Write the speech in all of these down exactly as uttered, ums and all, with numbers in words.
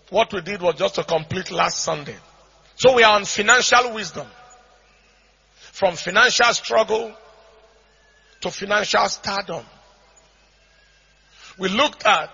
What we did was just to complete last Sunday. So we are on financial wisdom. From financial struggle to financial stardom. We looked at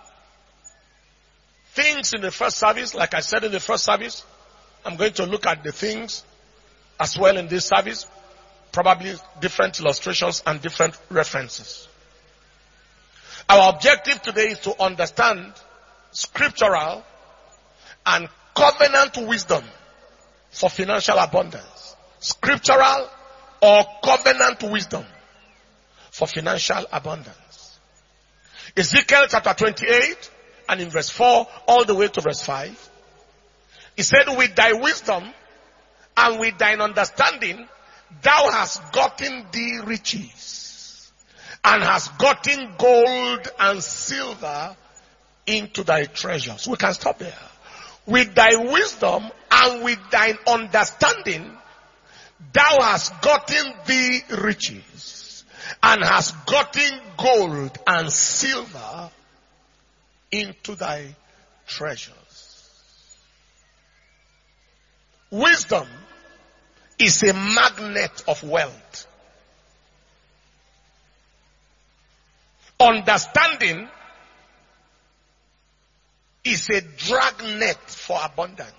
things in the first service, like I said in the first service. I'm going to look at the things as well in this service. Probably different illustrations and different references. Our objective today is to understand scriptural and covenant wisdom for financial abundance. Scriptural or covenant wisdom for financial abundance. Ezekiel chapter twenty-eight and in verse four all the way to verse five. He said, with thy wisdom and with thine understanding, thou hast gotten thee riches and hast gotten gold and silver into thy treasures. We can stop there. With thy wisdom and with thine understanding, thou hast gotten thee riches and hast gotten gold and silver into thy treasures. Wisdom is a magnet of wealth. Understanding is a dragnet for abundance.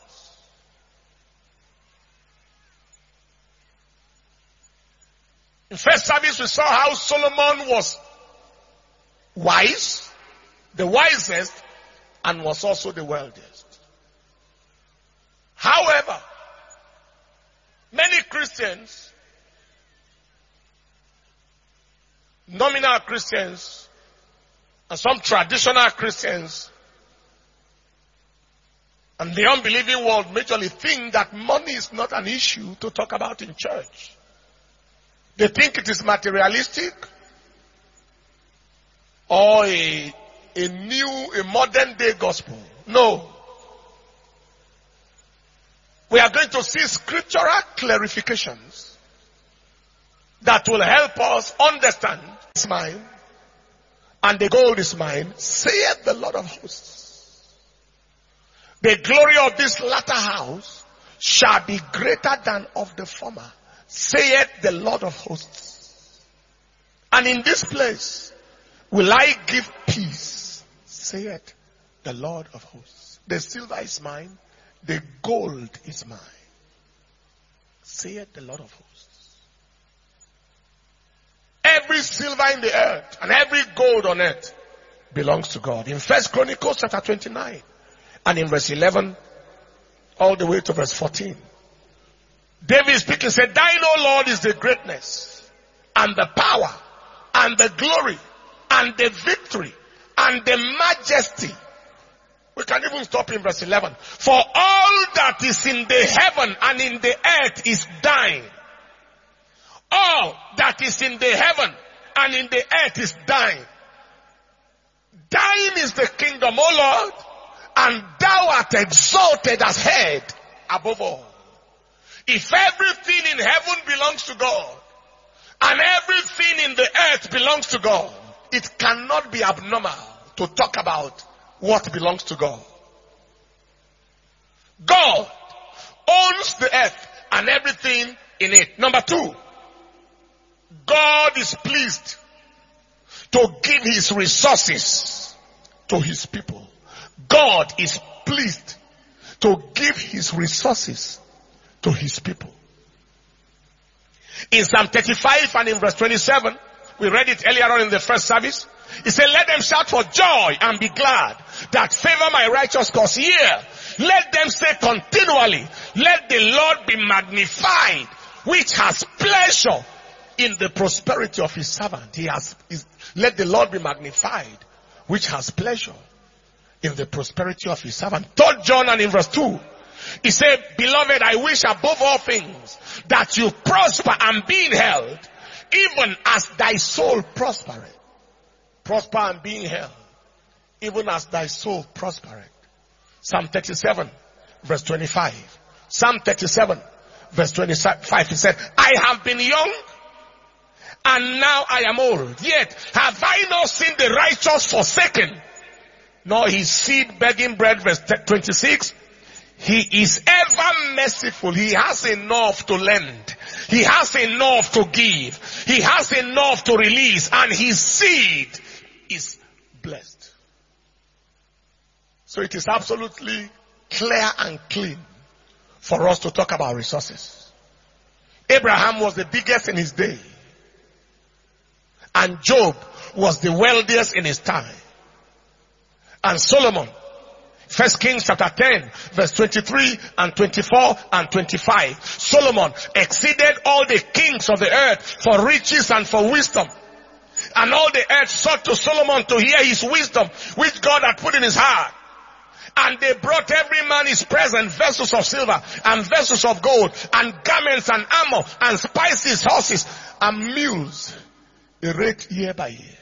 In first service we saw how Solomon was wise, the wisest, and was also the wealthiest. However, many Christians, nominal Christians, and some traditional Christians, and the unbelieving world majorly think that money is not an issue to talk about in church. They think it is materialistic or a, a new, a modern day gospel. No. We are going to see scriptural clarifications that will help us understand it's mine and the gold is mine, saith the Lord of hosts. The glory of this latter house shall be greater than of the former, saith the Lord of hosts. And in this place will I give peace, saith the Lord of hosts. The silver is mine, the gold is mine, saith the Lord of hosts. Every silver in the earth and every gold on earth belongs to God. In First Chronicles chapter twenty-nine and in verse eleven all the way to verse fourteen. David speaking said, thine, O Lord, is the greatness and the power and the glory and the victory and the majesty. We can even stop in verse eleven. For all that is in the heaven and in the earth is thine. All that is in the heaven and in the earth is thine. Thine is the kingdom, O Lord, and thou art exalted as head above all. If everything in heaven belongs to God and everything in the earth belongs to God, it cannot be abnormal to talk about what belongs to God. God owns the earth and everything in it. Number two, God is pleased to give his resources to his people. God is pleased to give his resources to his people. In Psalm thirty-five and in verse twenty-seven, we read it earlier on in the first service. He said, let them shout for joy and be glad that favor my righteous cause. Here, let them say continually, let the Lord be magnified, which has pleasure in the prosperity of his servant. He has, is, let the Lord be magnified, which has pleasure in the prosperity of his servant. Third John and in verse two, he said, beloved, I wish above all things that you prosper and be in health, even as thy soul prospereth. Prosper and be in health, even as thy soul prospereth. Psalm thirty-seven, verse twenty-five. Psalm thirty-seven, verse twenty-five, he said, I have been young, and now I am old. Yet have I not seen the righteous forsaken, nor his seed begging bread. Verse twenty-six. He is ever merciful. He has enough to lend. He has enough to give. He has enough to release. And his seed is blessed. So it is absolutely clear and clean for us to talk about resources. Abraham was the biggest in his day. And Job was the wealthiest in his time. And Solomon, First Kings chapter ten, verse twenty-three and twenty-four and twenty-five. Solomon exceeded all the kings of the earth for riches and for wisdom. And all the earth sought to Solomon to hear his wisdom, which God had put in his heart. And they brought every man his present, vessels of silver and vessels of gold and garments and armor and spices, horses and mules, a rate year by year.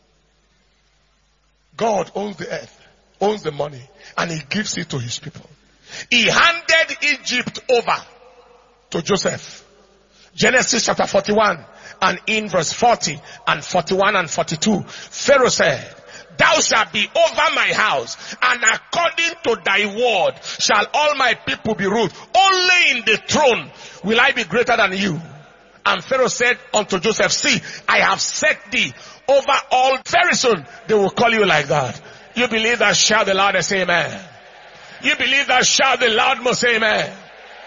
God owns the earth, owns the money, and he gives it to his people. He handed Egypt over to Joseph. Genesis chapter forty-one and in verse forty and forty-one and forty-two. Pharaoh said, thou shalt be over my house, and according to thy word shall all my people be ruled. Only in the throne will I be greater than you. And Pharaoh said unto Joseph, see, I have set thee over all. Very soon they will call you like that. You believe that? Shout the loudest amen. You believe that? Shout the loudest amen.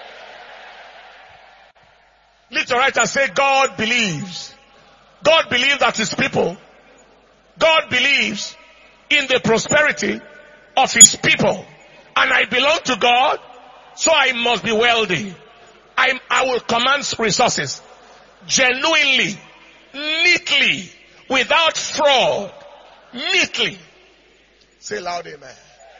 Lift your right and say, God believes. God believes that his people, God believes in the prosperity of his people. And I belong to God, so I must be wealthy. I, I will command resources genuinely, neatly, without fraud, neatly. Say loud amen.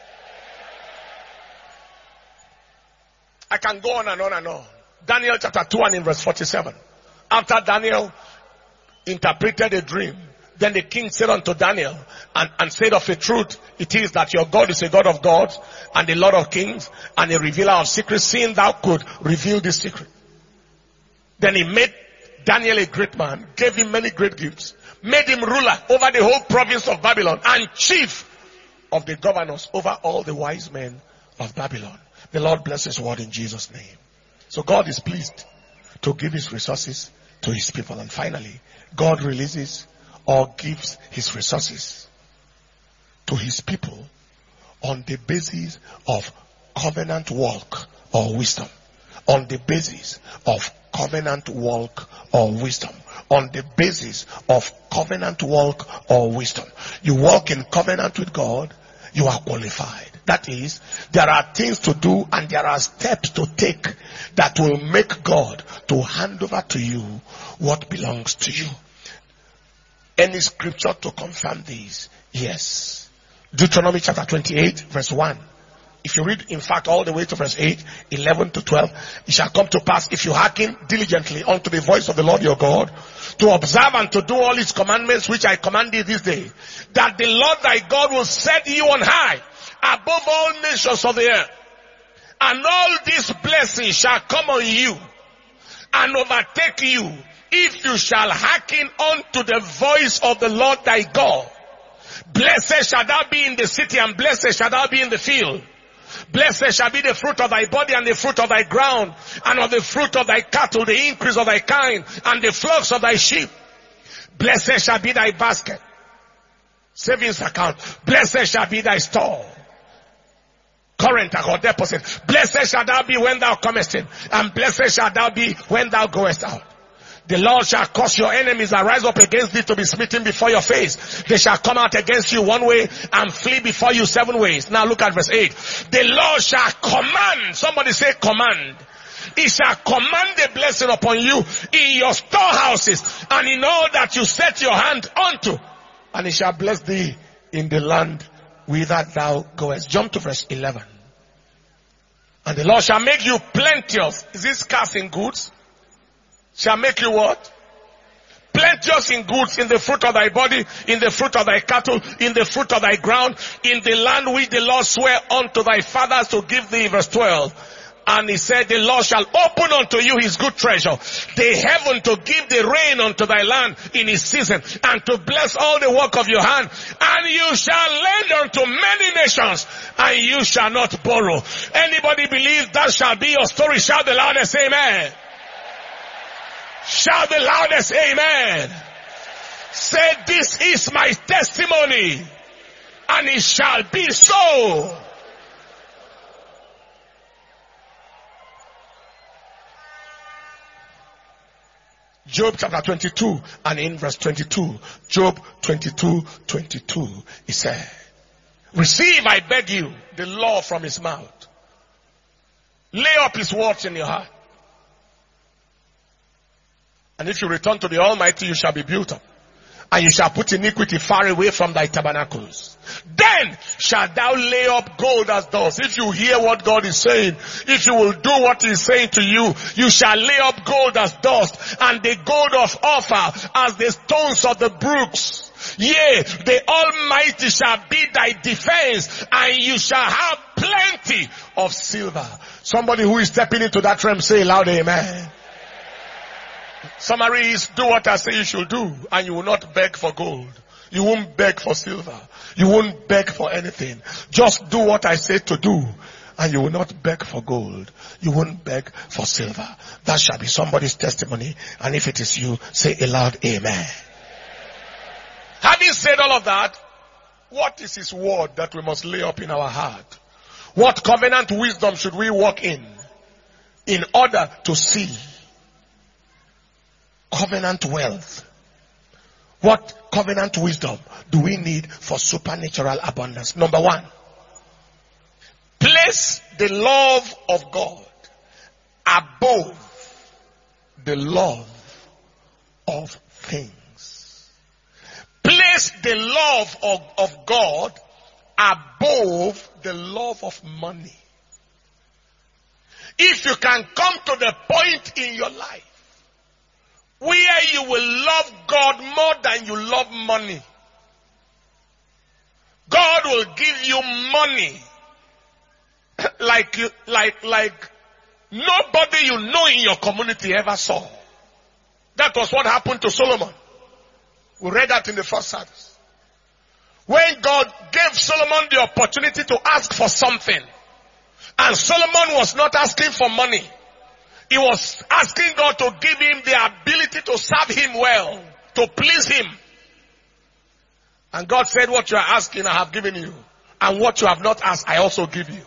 I can go on and on and on. Daniel chapter two and in verse forty-seven. After Daniel interpreted a dream, then the king said unto Daniel and, and said, of a truth, it is that your God is a God of gods and a Lord of kings and a revealer of secrets, seeing thou could reveal this secret. Then he made Daniel a great man, gave him many great gifts, made him ruler over the whole province of Babylon and chief of the governors over all the wise men of Babylon. The Lord bless his word in Jesus' name. So God is pleased to give his resources to his people. And finally, God releases or gives his resources to his people on the basis of covenant walk or wisdom. On the basis of covenant walk or wisdom. On the basis of covenant walk or wisdom. You walk in covenant with God, you are qualified. That is, there are things to do and there are steps to take that will make God to hand over to you what belongs to you. Any scripture to confirm this? Yes. Deuteronomy chapter twenty-eight verse one. If you read, in fact, all the way to verse eight, eleven to twelve, it shall come to pass if you hearken diligently unto the voice of the Lord your God, to observe and to do all his commandments which I command thee this day, that the Lord thy God will set you on high above all nations of the earth. And all these blessings shall come on you and overtake you if you shall hearken unto the voice of the Lord thy God. Blessed shall thou be in the city, and blessed shall thou be in the field. Blessed shall be the fruit of thy body, and the fruit of thy ground, and of the fruit of thy cattle, the increase of thy kind, and the flocks of thy sheep. Blessed shall be thy basket, savings account. Blessed shall be thy store, current or deposit. Blessed shall thou be when thou comest in, and blessed shall thou be when thou goest out. The Lord shall cause your enemies that rise up against thee to be smitten before your face. They shall come out against you one way and flee before you seven ways. Now look at verse eight. The Lord shall command. Somebody say command. He shall command the blessing upon you in your storehouses and in all that you set your hand unto. And he shall bless thee in the land whither thou goest. Jump to verse eleven. And the Lord shall make you plenteous. Is this scarce in goods? Shall make you what? Plenteous in goods, in the fruit of thy body, in the fruit of thy cattle, in the fruit of thy ground, in the land which the Lord sware unto thy fathers to give thee. Verse twelve. And he said, the Lord shall open unto you his good treasure, the heaven to give the rain unto thy land in his season, and to bless all the work of your hand. And you shall lend unto many nations, and you shall not borrow. Anybody believe that shall be your story? Shout the loudest amen. Shout the loudest amen. Say, this is my testimony, and it shall be so. Job chapter twenty-two, and in verse twenty-two, Job twenty-two, twenty-two, he said, receive, I beg you, the law from his mouth. Lay up his words in your heart. And if you return to the Almighty, you shall be built up, and you shall put iniquity far away from thy tabernacles. Then shalt thou lay up gold as dust. If you hear what God is saying, if you will do what he is saying to you, you shall lay up gold as dust, and the gold of Ophir as the stones of the brooks. Yea, the Almighty shall be thy defense, and you shall have plenty of silver. Somebody who is stepping into that realm, say loud amen. Summary is, do what I say you should do, and you will not beg for gold. You won't beg for silver. You won't beg for anything. Just do what I say to do, and you will not beg for gold. You won't beg for silver. That shall be somebody's testimony, and if it is you, say a loud amen. Having said all of that, what is his word that we must lay up in our heart? What covenant wisdom should we walk in, in order to see covenant wealth? What covenant wisdom do we need for supernatural abundance? Number one, place the love of God above the love of things. Place the love of, of God above the love of money. If you can come to the point in your life where you will love God more than you love money, God will give you money like you, like, like nobody you know in your community ever saw. That was what happened to Solomon. We read that in the first service. When God gave Solomon the opportunity to ask for something, and Solomon was not asking for money, he was asking God to give him the ability to serve him well, to please him. And God said, what you are asking, I have given you. And what you have not asked, I also give you.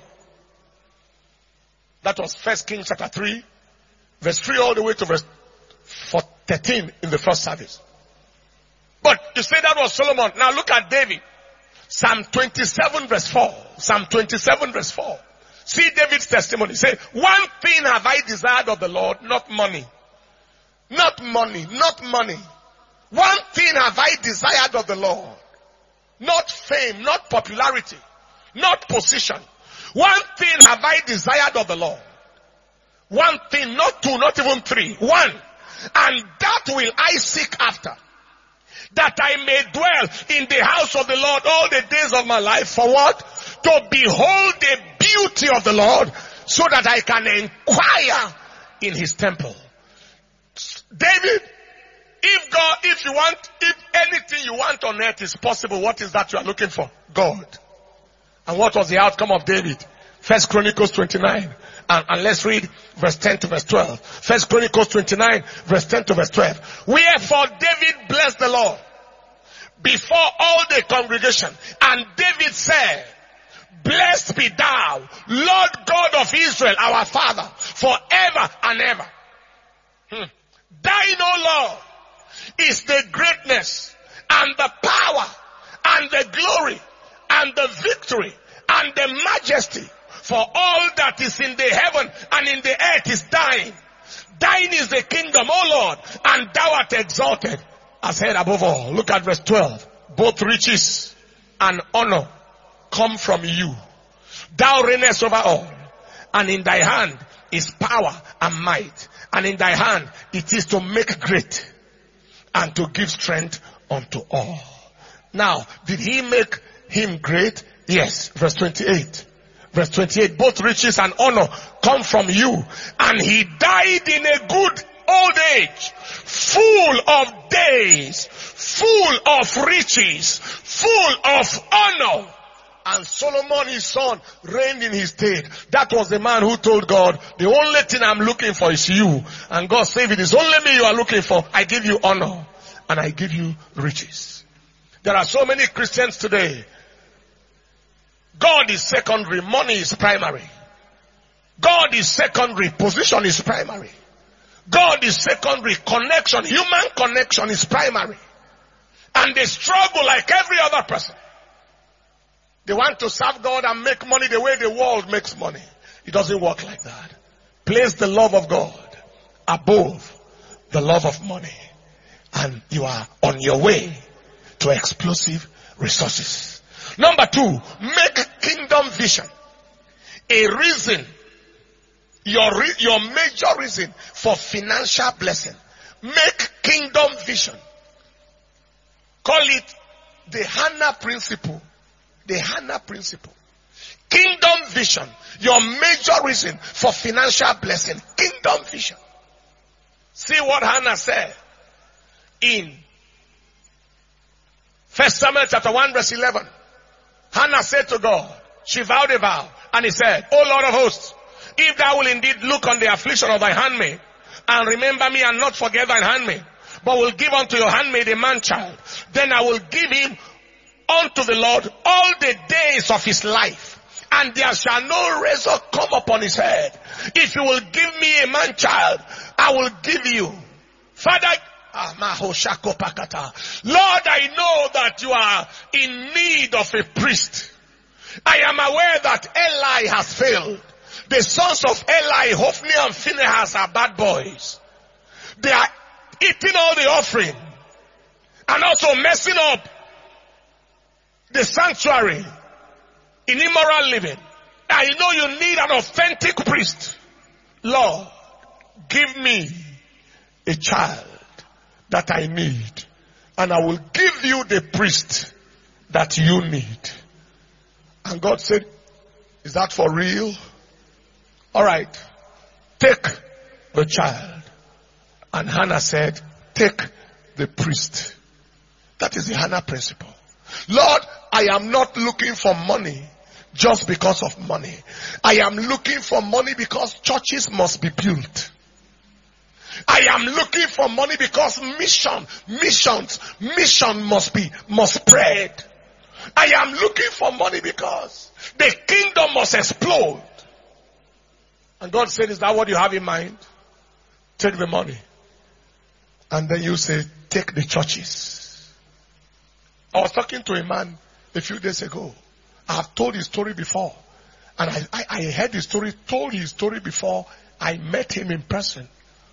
That was First Kings chapter three, verse three all the way to verse thirteen in the first service. But you say that was Solomon. Now look at David. Psalm twenty-seven verse four. Psalm twenty-seven verse four. See David's testimony. Say, one thing have I desired of the Lord, not money. Not money, not money. One thing have I desired of the Lord. Not fame, not popularity, not position. One thing have I desired of the Lord. One thing, not two, not even three. One. And that will I seek after, that I may dwell in the house of the Lord all the days of my life. For what? To behold the beauty of the Lord, so that I can inquire in his temple. David, if God, if you want, if anything you want on earth is possible, what is that you are looking for? God. And what was the outcome of David? First Chronicles twenty-nine. And, and let's read verse ten to verse twelve. First Chronicles twenty-nine, verse ten to verse twelve. Wherefore David blessed the Lord before all the congregation. And David said, blessed be thou, Lord God of Israel, our Father, forever and ever. Hmm. Thine, O Lord, is the greatness and the power and the glory and the victory and the majesty, for all that is in the heaven and in the earth is thine. Thine is the kingdom, O Lord, and thou art exalted as head above all. Look at verse twelve. Both riches and honor come from you. Thou reignest over all, and in thy hand is power and might, and in thy hand it is to make great and to give strength unto all. Now, did he make him great? Yes. Verse twenty-eight. Verse twenty-eight, both riches and honor come from you. And he died in a good old age, full of days, full of riches, full of honor. And Solomon his son reigned in his stead. That was the man who told God, the only thing I'm looking for is you. And God said, it is only me you are looking for. I give you honor and I give you riches. There are so many Christians today. God is secondary, money is primary. God is secondary, position is primary. God is secondary, connection, human connection is primary. And they struggle like every other person. They want to serve God and make money the way the world makes money. It doesn't work like that. Place the love of God above the love of money. And you are on your way to explosive resources. Number two, make kingdom vision a reason, your, your major reason for financial blessing. Make kingdom vision. Call it the Hannah principle. The Hannah principle. Kingdom vision. Your major reason for financial blessing. Kingdom vision. See what Hannah said in First Samuel chapter one verse eleven. Hannah said to God, she vowed a vow, and he said, O Lord of hosts, if thou will indeed look on the affliction of thy handmaid, and remember me and not forget thine handmaid, but will give unto your handmaid a man child, then I will give him unto the Lord all the days of his life, and there shall no razor come upon his head. If you will give me a man child, I will give you. Father, Lord, I know that you are in need of a priest. I am aware that Eli has failed. The sons of Eli, Hophni and Phinehas, are bad boys. They are eating all the offering and also messing up the sanctuary in immoral living. I know you need an authentic priest. Lord, give me a child that I need, and I will give you the priest that you need. And God said, is that for real? All right, take the child. And Hannah said, take the priest. That is the Hannah principle. Lord, I am not looking for money just because of money. I am looking for money because churches must be built. I am looking for money because mission, missions, mission must be, must spread. I am looking for money because the kingdom must explode. And God said, is that what you have in mind? Take the money. And then you say, take the churches. I was talking to a man a few days ago. I have told his story before. And I, I, I heard his story, told his story before I met him in person.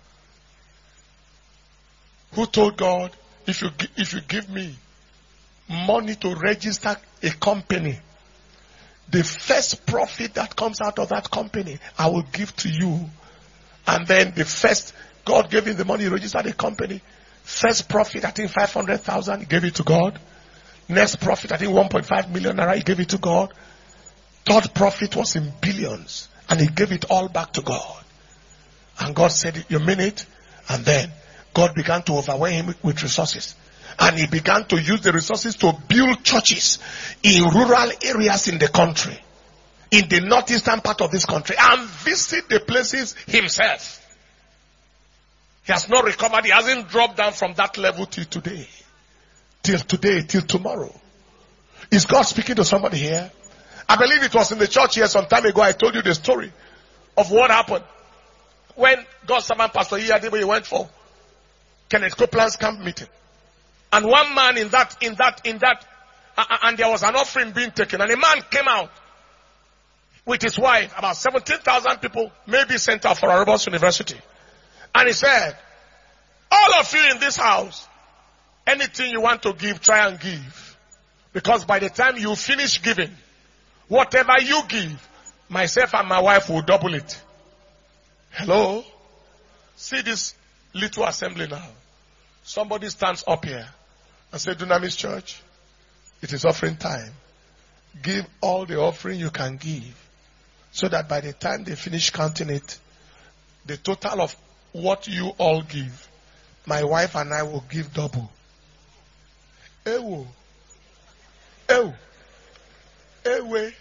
Who told God, if you, if you give me money to register a company, the first profit that comes out of that company, I will give to you. And then the first, God gave him the money, he registered a company. First profit, I think five hundred thousand, he gave it to God. Next profit, I think one point five million naira, he gave it to God. Third profit was in billions, and he gave it all back to God. And God said, you mean it? And then God began to overwhelm him with resources. And he began to use the resources to build churches in rural areas in the country, in the northeastern part of this country, and visit the places himself. He has not recovered. He hasn't dropped down from that level till today. Till today, till tomorrow. Is God speaking to somebody here? I believe it was in the church here some time ago. I told you the story of what happened when God's servant Pastor Iyadibo went for Kenneth Copeland's camp meeting. And one man in that, in that, in that, uh, and there was an offering being taken, and a man came out with his wife, about seventeen thousand people, maybe sent out for Arabos University. And he said, all of you in this house, anything you want to give, try and give. Because by the time you finish giving, whatever you give, myself and my wife will double it. Hello? See this little assembly now. Somebody stands up here and says, Dunamis Church, it is offering time. Give all the offering you can give. So that by the time they finish counting it, the total of what you all give, my wife and I will give double. Ewo. Ewo. Ewe.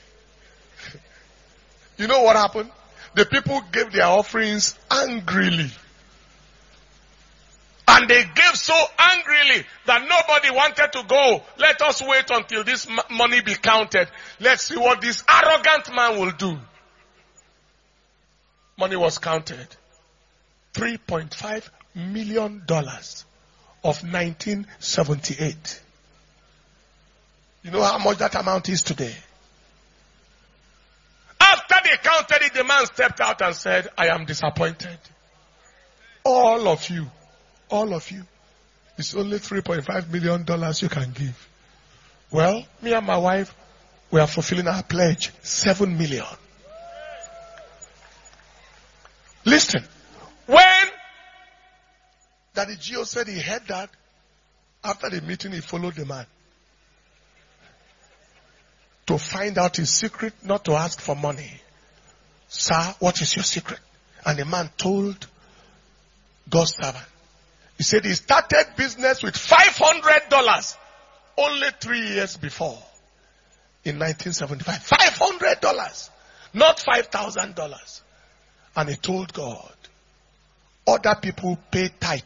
You know what happened? The people gave their offerings angrily. And they gave so angrily that nobody wanted to go. Let us wait until this money be counted. Let's see what this arrogant man will do. Money was counted. three point five million dollars of nineteen seventy-eight. You know how much that amount is today? After they counted it, the man stepped out and said, I am disappointed. All of you, all of you, it's only three point five million dollars you can give. Well, me and my wife, we are fulfilling our pledge, seven million. Listen, when Daddy Gio said he heard that, after the meeting he followed the man to find out his secret, not to ask for money. Sir, what is your secret? And the man told God's servant. He said he started business with five hundred dollars only three years before, in nineteen seventy-five. five hundred dollars, not five thousand dollars. And he told God, other people pay tithe.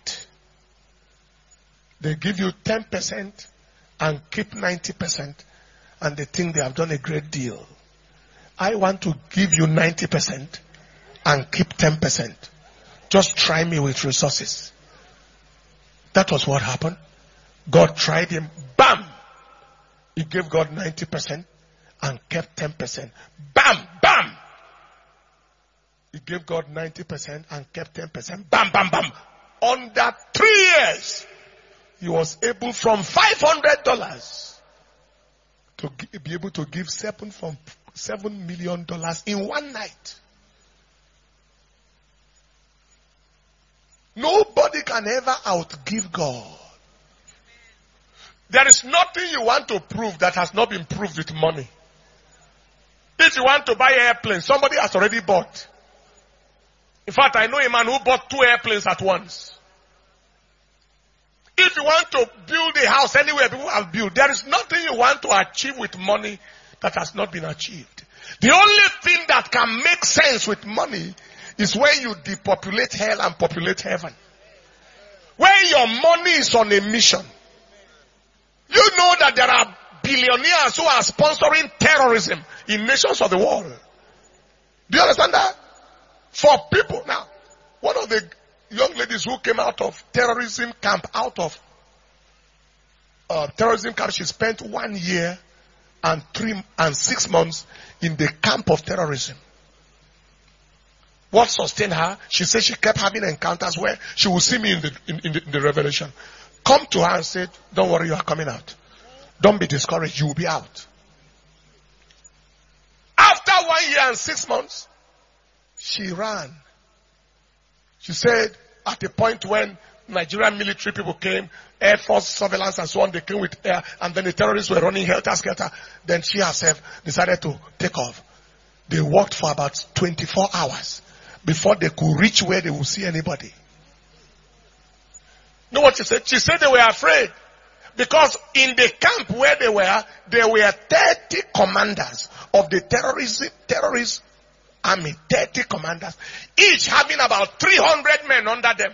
They give you ten percent and keep ninety percent. And they think they have done a great deal. I want to give you ninety percent and keep ten percent. Just try me with resources. That was what happened. God tried him. Bam! He gave God ninety percent and kept ten percent. Bam! Bam! He gave God ninety percent and kept ten percent. Bam! Bam! Bam! Under three years, he was able from five hundred dollars to be able to give seven from seven million dollars in one night. Nobody can ever outgive God. There is nothing you want to prove that has not been proved with money. If you want to buy an airplane, somebody has already bought. In fact, I know a man who bought two airplanes at once. If you want to build a house anywhere people have built, there is nothing you want to achieve with money that has not been achieved. The only thing that can make sense with money is when you depopulate hell and populate heaven. When your money is on a mission. You know that there are billionaires who are sponsoring terrorism in nations of the world. Do you understand that? For people. Now, one of the young ladies who came out of terrorism camp, out of uh, terrorism camp, she spent one year and three and six months in the camp of terrorism. What sustained her? She said she kept having encounters where she would see me in the, in, in, the, in the revelation. Come to her and said, don't worry, you are coming out. Don't be discouraged, you will be out. After one year and six months, she ran. She said, at the point when Nigerian military people came, Air Force surveillance and so on, they came with air, and then the terrorists were running helter-skelter, then she herself decided to take off. They walked for about twenty-four hours before they could reach where they would see anybody. You know what she said? She said they were afraid. Because in the camp where they were, there were thirty commanders of the terrorist, terrorist army. thirty commanders. Each having about three hundred men under them.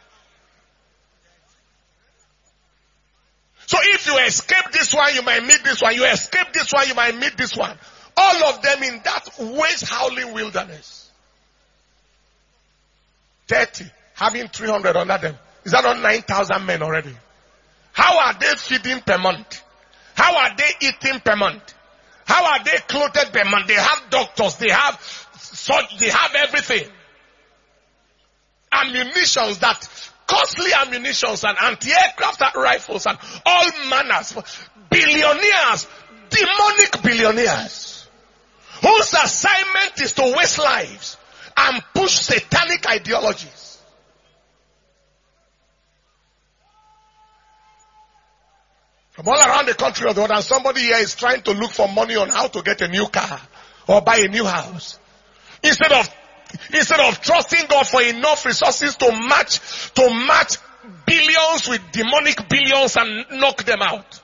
So if you escape this one, you might meet this one. You escape this one, you might meet this one. All of them in that waste howling wilderness. thirty having three hundred under them. Is that not nine thousand men already? How are they feeding per month? How are they eating per month? How are they clothed per month? They have doctors, they have such, they have everything. Ammunitions, that costly ammunitions and anti-aircraft rifles and all manners. Billionaires, demonic billionaires, whose assignment is to waste lives and push satanic ideologies. From all around the country of the world, and somebody here is trying to look for money on how to get a new car or buy a new house. Instead of, instead of trusting God for enough resources to match, to match billions with demonic billions and knock them out.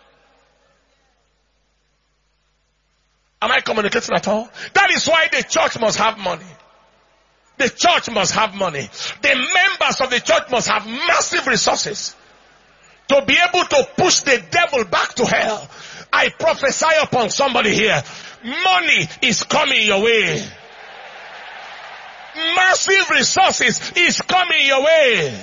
Am I communicating at all? That is why the church must have money. The church must have money. The members of the church must have massive resources to be able to push the devil back to hell. I prophesy upon somebody here. Money is coming your way. Massive resources is coming your way.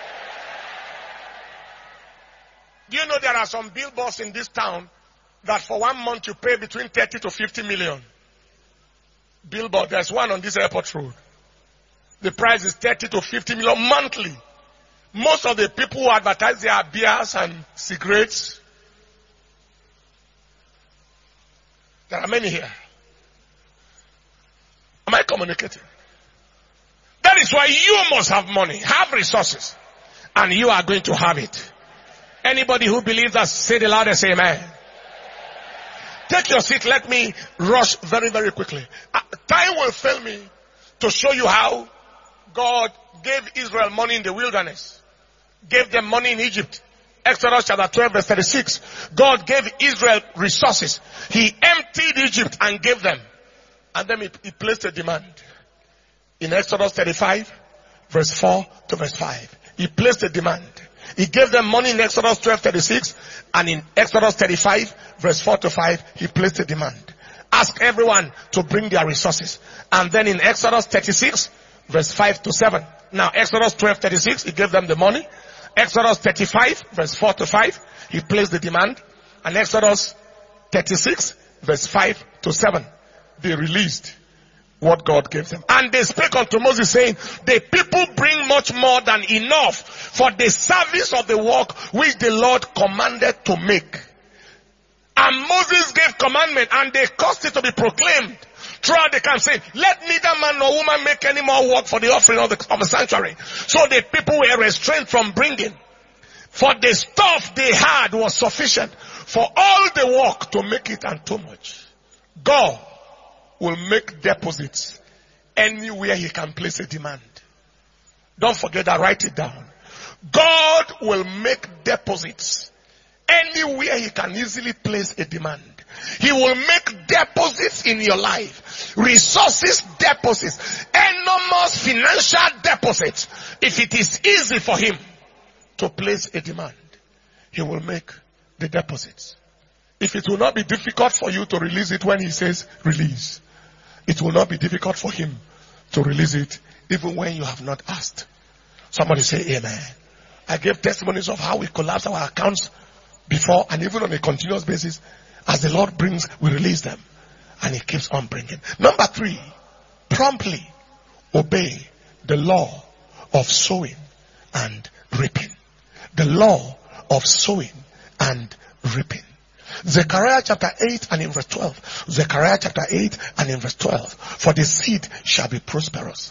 Do you know there are some billboards in this town that for one month you pay between thirty to fifty million? Billboard. There's one on this airport road. The price is thirty to fifty million monthly. Most of the people who advertise their beers and cigarettes, there are many here. Am I communicating? That is why you must have money, have resources, and you are going to have it. Anybody who believes that, say the loudest amen. Take your seat. Let me rush very, very quickly. Uh, time will fail me to show you how God gave Israel money in the wilderness. Gave them money in Egypt. Exodus chapter twelve verse thirty-six. God gave Israel resources. He emptied Egypt and gave them. And then he, he placed a demand. In Exodus thirty-five verse four to verse five. He placed a demand. He gave them money in Exodus twelve thirty-six, and in Exodus thirty-five verse four to five, he placed a demand. Ask everyone to bring their resources. And then in Exodus thirty-six verse five to seven. Now Exodus twelve thirty-six, he gave them the money. Exodus thirty-five verse four to five, he placed the demand. And Exodus thirty-six verse five to seven, they released what God gave them. And they spake unto Moses, saying, the people bring much more than enough for the service of the work which the Lord commanded to make. And Moses gave commandment, and they caused it to be proclaimed throughout the camp, saying, let neither man nor woman make any more work for the offering of the, of the sanctuary. So the people were restrained from bringing, for the stuff they had was sufficient for all the work to make it, and too much. God will make deposits anywhere he can place a demand. Don't forget that, write it down. God will make deposits anywhere he can easily place a demand. He will make deposits in your life. Resources deposits. Enormous financial deposits. If it is easy for him to place a demand, he will make the deposits. If it will not be difficult for you to release it when he says release, it will not be difficult for him to release it even when you have not asked. Somebody say amen. I gave testimonies of how we collapse our accounts before, and even on a continuous basis. As the Lord brings, we release them. And he keeps on bringing. Number three, promptly obey the law of sowing and reaping. The law of sowing and reaping. Zechariah chapter eight and in verse twelve. Zechariah chapter eight and in verse twelve. For the seed shall be prosperous.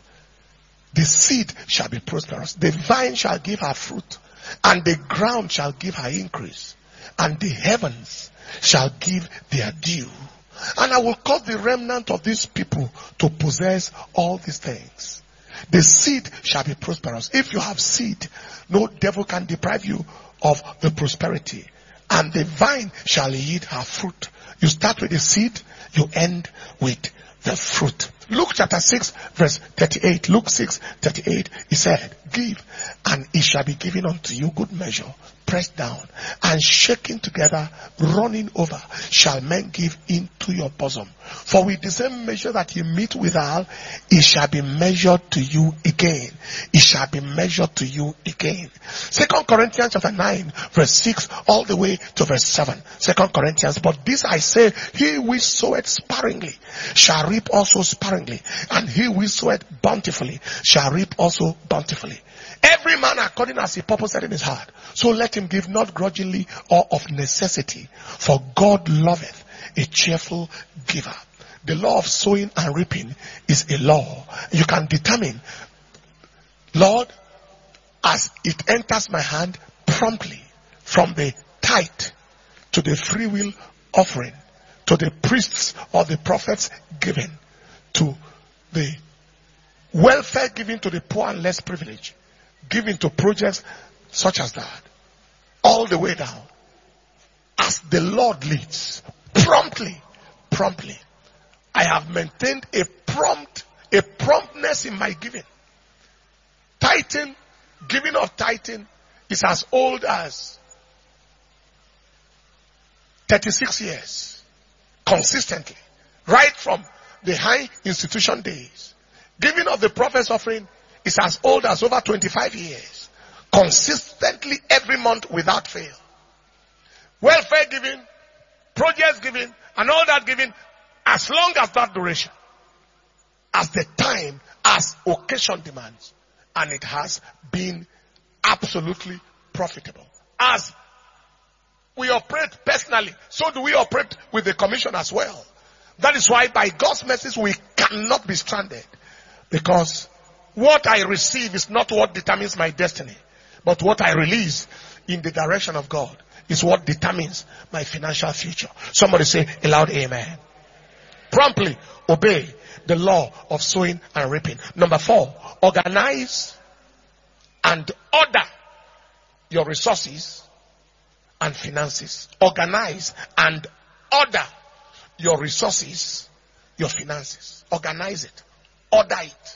The seed shall be prosperous. The vine shall give her fruit, and the ground shall give her increase, and the heavens shall give their due. And I will cause the remnant of these people to possess all these things. The seed shall be prosperous. If you have seed, no devil can deprive you of the prosperity. And the vine shall yield her fruit. You start with the seed, you end with the fruit. Luke chapter six verse thirty-eight. Luke six thirty-eight. He said, give, and it shall be given unto you, good measure, pressed down and shaken together, running over, shall men give into your bosom. For with the same measure that you meet withal, it shall be measured to you again. It shall be measured to you again. Second Corinthians chapter nine verse six all the way to verse seven. Second Corinthians, but this I say, he which soweth sparingly shall reap also sparingly, and he which soweth bountifully shall reap also bountifully. Every man according as he purposeth in his heart, so let him give, not grudgingly or of necessity, for God loveth a cheerful giver. The law of sowing and reaping is a law. You can determine, Lord, as it enters my hand, promptly, from the tithe to the free will offering, to the priests or the prophets giving, to the welfare given to the poor and less privileged, given to projects such as that, all the way down. As the Lord leads, promptly, promptly, I have maintained a prompt, a promptness in my giving. Tithing, giving of tithing is as old as thirty-six years, consistently, right from the high institution days. Giving of the prophet's offering is as old as over twenty-five years, consistently every month without fail. Welfare giving, projects giving, and all that giving, as long as that duration, as the time, as occasion demands, and it has been absolutely profitable. As we operate personally, so do we operate with the commission as well. That is why by God's mercy we cannot be stranded, because what I receive is not what determines my destiny, but what I release in the direction of God is what determines my financial future. Somebody say a loud amen. Promptly obey the law of sowing and reaping. Number four, organize and order your resources and finances. Organize and order your resources, your finances. Organize it. Order it.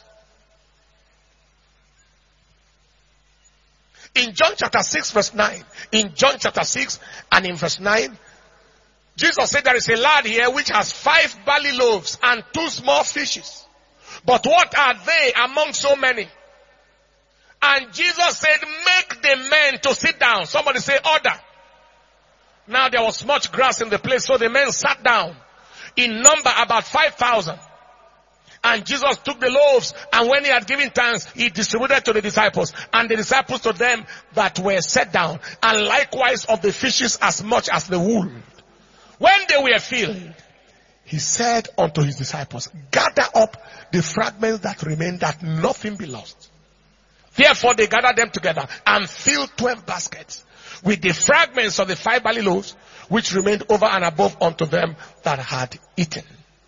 In John chapter six verse nine, in John chapter six and in verse nine, Jesus said there is a lad here which has five barley loaves and two small fishes. But what are they among so many? And Jesus said, make the men to sit down. Somebody say order. Now there was much grass in the place, so the men sat down. In number about five thousand. And Jesus took the loaves, and when he had given thanks, he distributed to the disciples, and the disciples to them that were set down, and likewise of the fishes as much as the wool. When they were filled, he said unto his disciples, gather up the fragments that remain, that nothing be lost. Therefore they gathered them together and filled twelve baskets with the fragments of the five barley loaves, which remained over and above unto them that had eaten.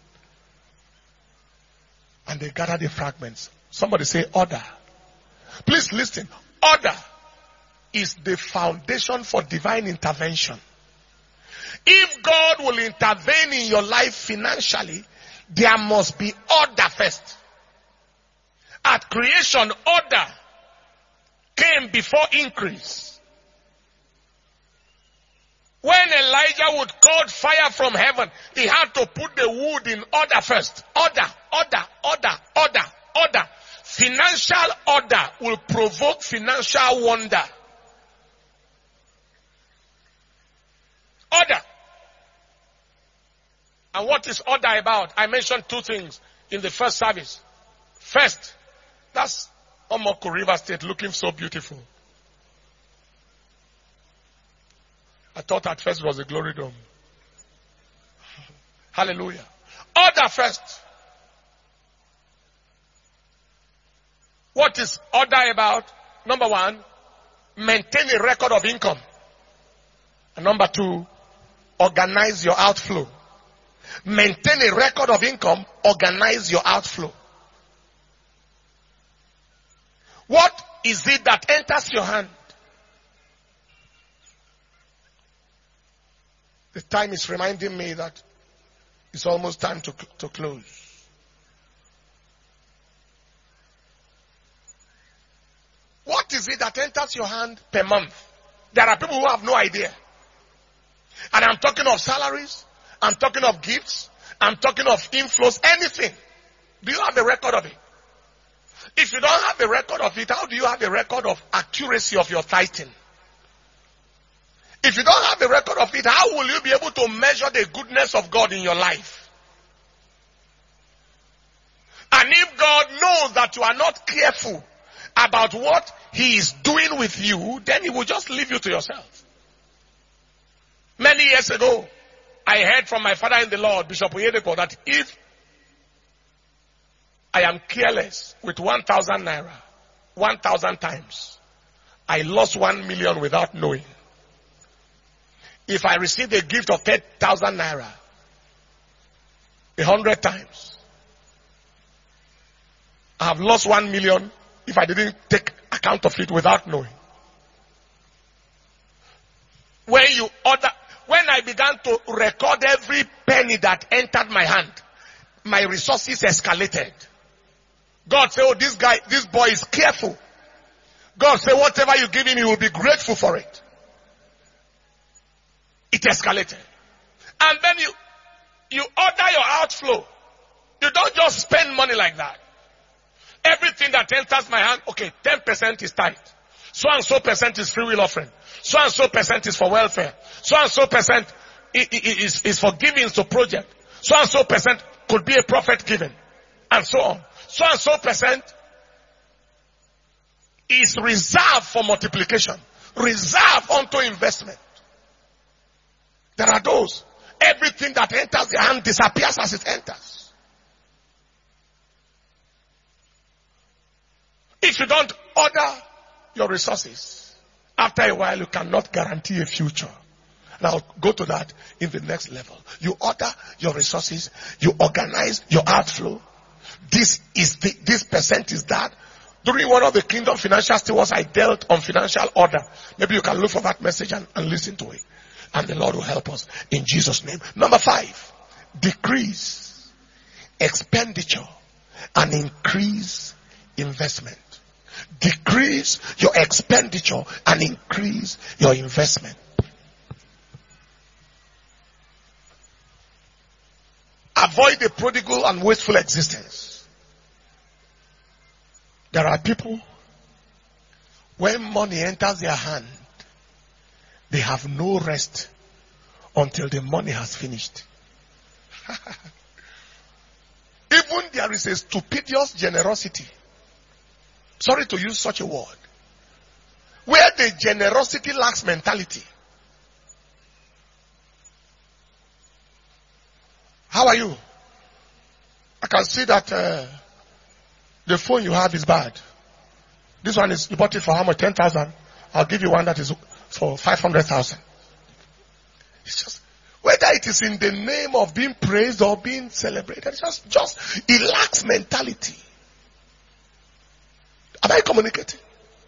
And they gathered the fragments. Somebody say order. Please listen. Order is the foundation for divine intervention. If God will intervene in your life financially, there must be order first. At creation, order came before increase. When Elijah would call fire from heaven, he had to put the wood in order first. Order, order, order, order, order. Financial order will provoke financial wonder. Order. And what is order about? I mentioned two things in the first service. First, that's Omoko River State looking so beautiful. I thought at first it was a glory dome. Hallelujah. Order first. What is order about? Number one, maintain a record of income. And number two, organize your outflow. Maintain a record of income, organize your outflow. What is it that enters your hand? The time is reminding me that it's almost time to, to close. What is it that enters your hand per month? There are people who have no idea. And I'm talking of salaries. I'm talking of gifts. I'm talking of inflows. Anything. Do you have a record of it? If you don't have a record of it, how do you have a record of accuracy of your tithing? If you don't have a record of it, how will you be able to measure the goodness of God in your life? And if God knows that you are not careful about what He is doing with you, then He will just leave you to yourself. Many years ago, I heard from my father in the Lord, Bishop Oyedepo, that if I am careless with one thousand naira, one thousand times, I lost one million without knowing. If I received a gift of ten thousand naira, a hundred times, have lost one million if I didn't take account of it without knowing. When you order, when I began to record every penny that entered my hand, my resources escalated. God said, oh, this guy, this boy is careful. God said, whatever you give him, he will be grateful for it. It escalated. And then you, you order your outflow. You don't just spend money like that. Everything that enters my hand, okay, ten percent is tithe. So and so percent is free will offering. So and so percent is for welfare. So and so percent is, is for giving to project. So and so percent could be a prophet giving. And so on. So and so percent is reserved for multiplication. Reserved unto investment. There are those. Everything that enters their hand disappears as it enters. If you don't order your resources, after a while you cannot guarantee a future. And I'll go to that in the next level. You order your resources, you organize your outflow. This is the, this percent is that. During one of the Kingdom Financial Stewards, I dealt on financial order. Maybe you can look for that message and, and listen to it. And the Lord will help us in Jesus' name. Number five, decrease expenditure and increase investment. Decrease your expenditure and increase your investment. Avoid a prodigal and wasteful existence. There are people, when money enters their hand, they have no rest until the money has finished. Even there is a stupendous generosity. Sorry to use such a word. Where the generosity lacks mentality. How are you? I can see that uh, the phone you have is bad. This one is, you bought it for how much? ten thousand. I'll give you one that is for five hundred thousand. It's just, whether it is in the name of being praised or being celebrated, it's just, just, it lacks mentality. Am I communicating?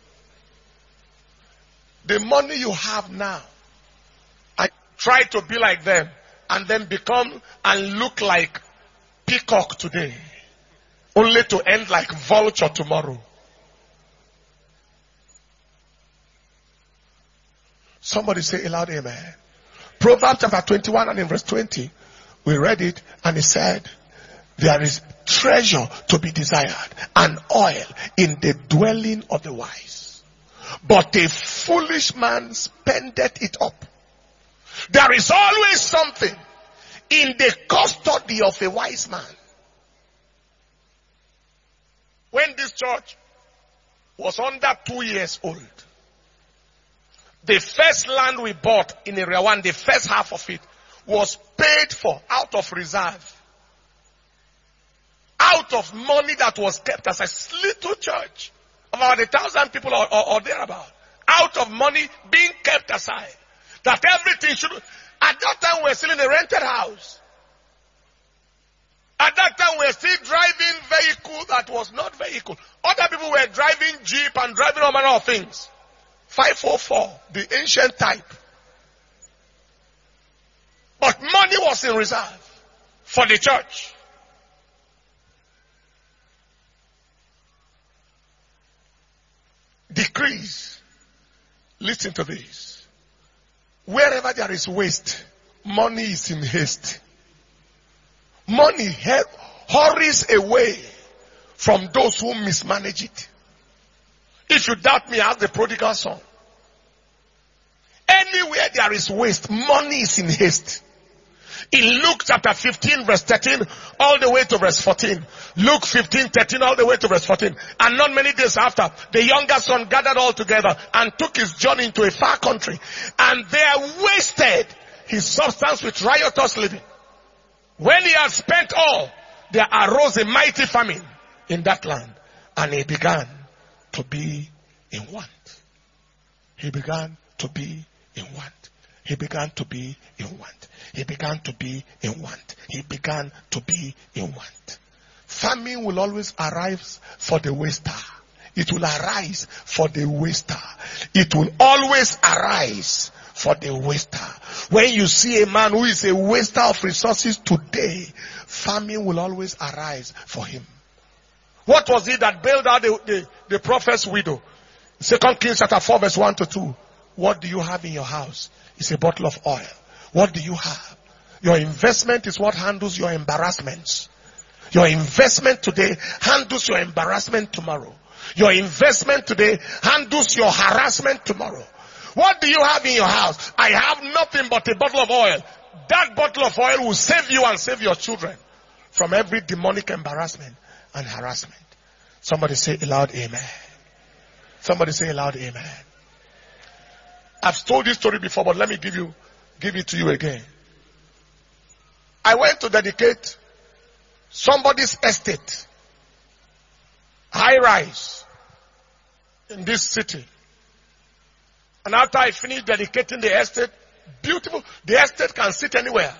The money you have now, I try to be like them and then become and look like peacock today, only to end like vulture tomorrow. Somebody say aloud, amen. Proverbs chapter twenty-one and in verse twenty, we read it and it said, there is treasure to be desired and oil in the dwelling of the wise. But a foolish man spendeth it up. There is always something in the custody of a wise man. When this church was under two years old, the first land we bought in Area one, the first half of it, was paid for out of reserve. Out of money that was kept as a little church. About a thousand people or, or, or thereabout. Out of money being kept aside. That everything should... At that time we were still in a rented house. At that time we were still driving vehicle that was not vehicle. Other people were driving Jeep and driving all manner of things. five oh four, the ancient type. But money was in reserve for the church. Decrease. Listen to this. Wherever there is waste, money is in haste. Money hurries away from those who mismanage it. If you doubt me, ask the prodigal son. Anywhere there is waste, money is in haste. In Luke chapter fifteen verse thirteen all the way to verse fourteen. Luke fifteen thirteen all the way to verse fourteen. And not many days after, the younger son gathered all together and took his journey into a far country. And there wasted his substance with riotous living. When he had spent all, there arose a mighty famine in that land. And he began to be in want. He began to be in want. He began to be in want. He began to be in want. He began to be in want. Famine will always arise for the waster. It will arise for the waster. It will always arise for the waster. When you see a man who is a waster of resources today, famine will always arise for him. What was it that bailed out the, the, the prophet's widow? Second Kings chapter four verse one to two. What do you have in your house? It's a bottle of oil. What do you have? Your investment is what handles your embarrassments. Your investment today handles your embarrassment tomorrow. Your investment today handles your harassment tomorrow. What do you have in your house? I have nothing but a bottle of oil. That bottle of oil will save you and save your children from every demonic embarrassment and harassment. Somebody say aloud amen. Somebody say aloud amen. I've told this story before, but let me give you, give it to you again. I went to dedicate somebody's estate, high rise, in this city. And after I finished dedicating the estate, beautiful, the estate can sit anywhere.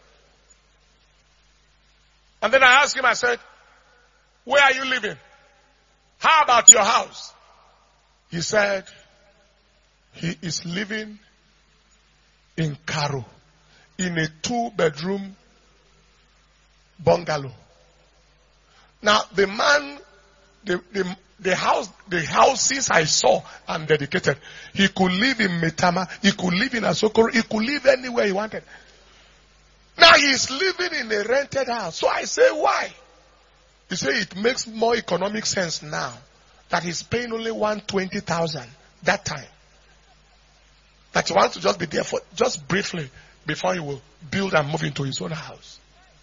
And then I asked him, I said, where are you living? How about your house? He said, he is living in Karo, in a two-bedroom bungalow. Now, the man, the, the, the house, the houses I saw and dedicated, he could live in Metama, he could live in Asokoro, he could live anywhere he wanted. Now he's living in a rented house. So I say, why? He said it makes more economic sense now that he's paying only one hundred twenty thousand that time. That he wants to just be there for just briefly before he will build and move into his own house.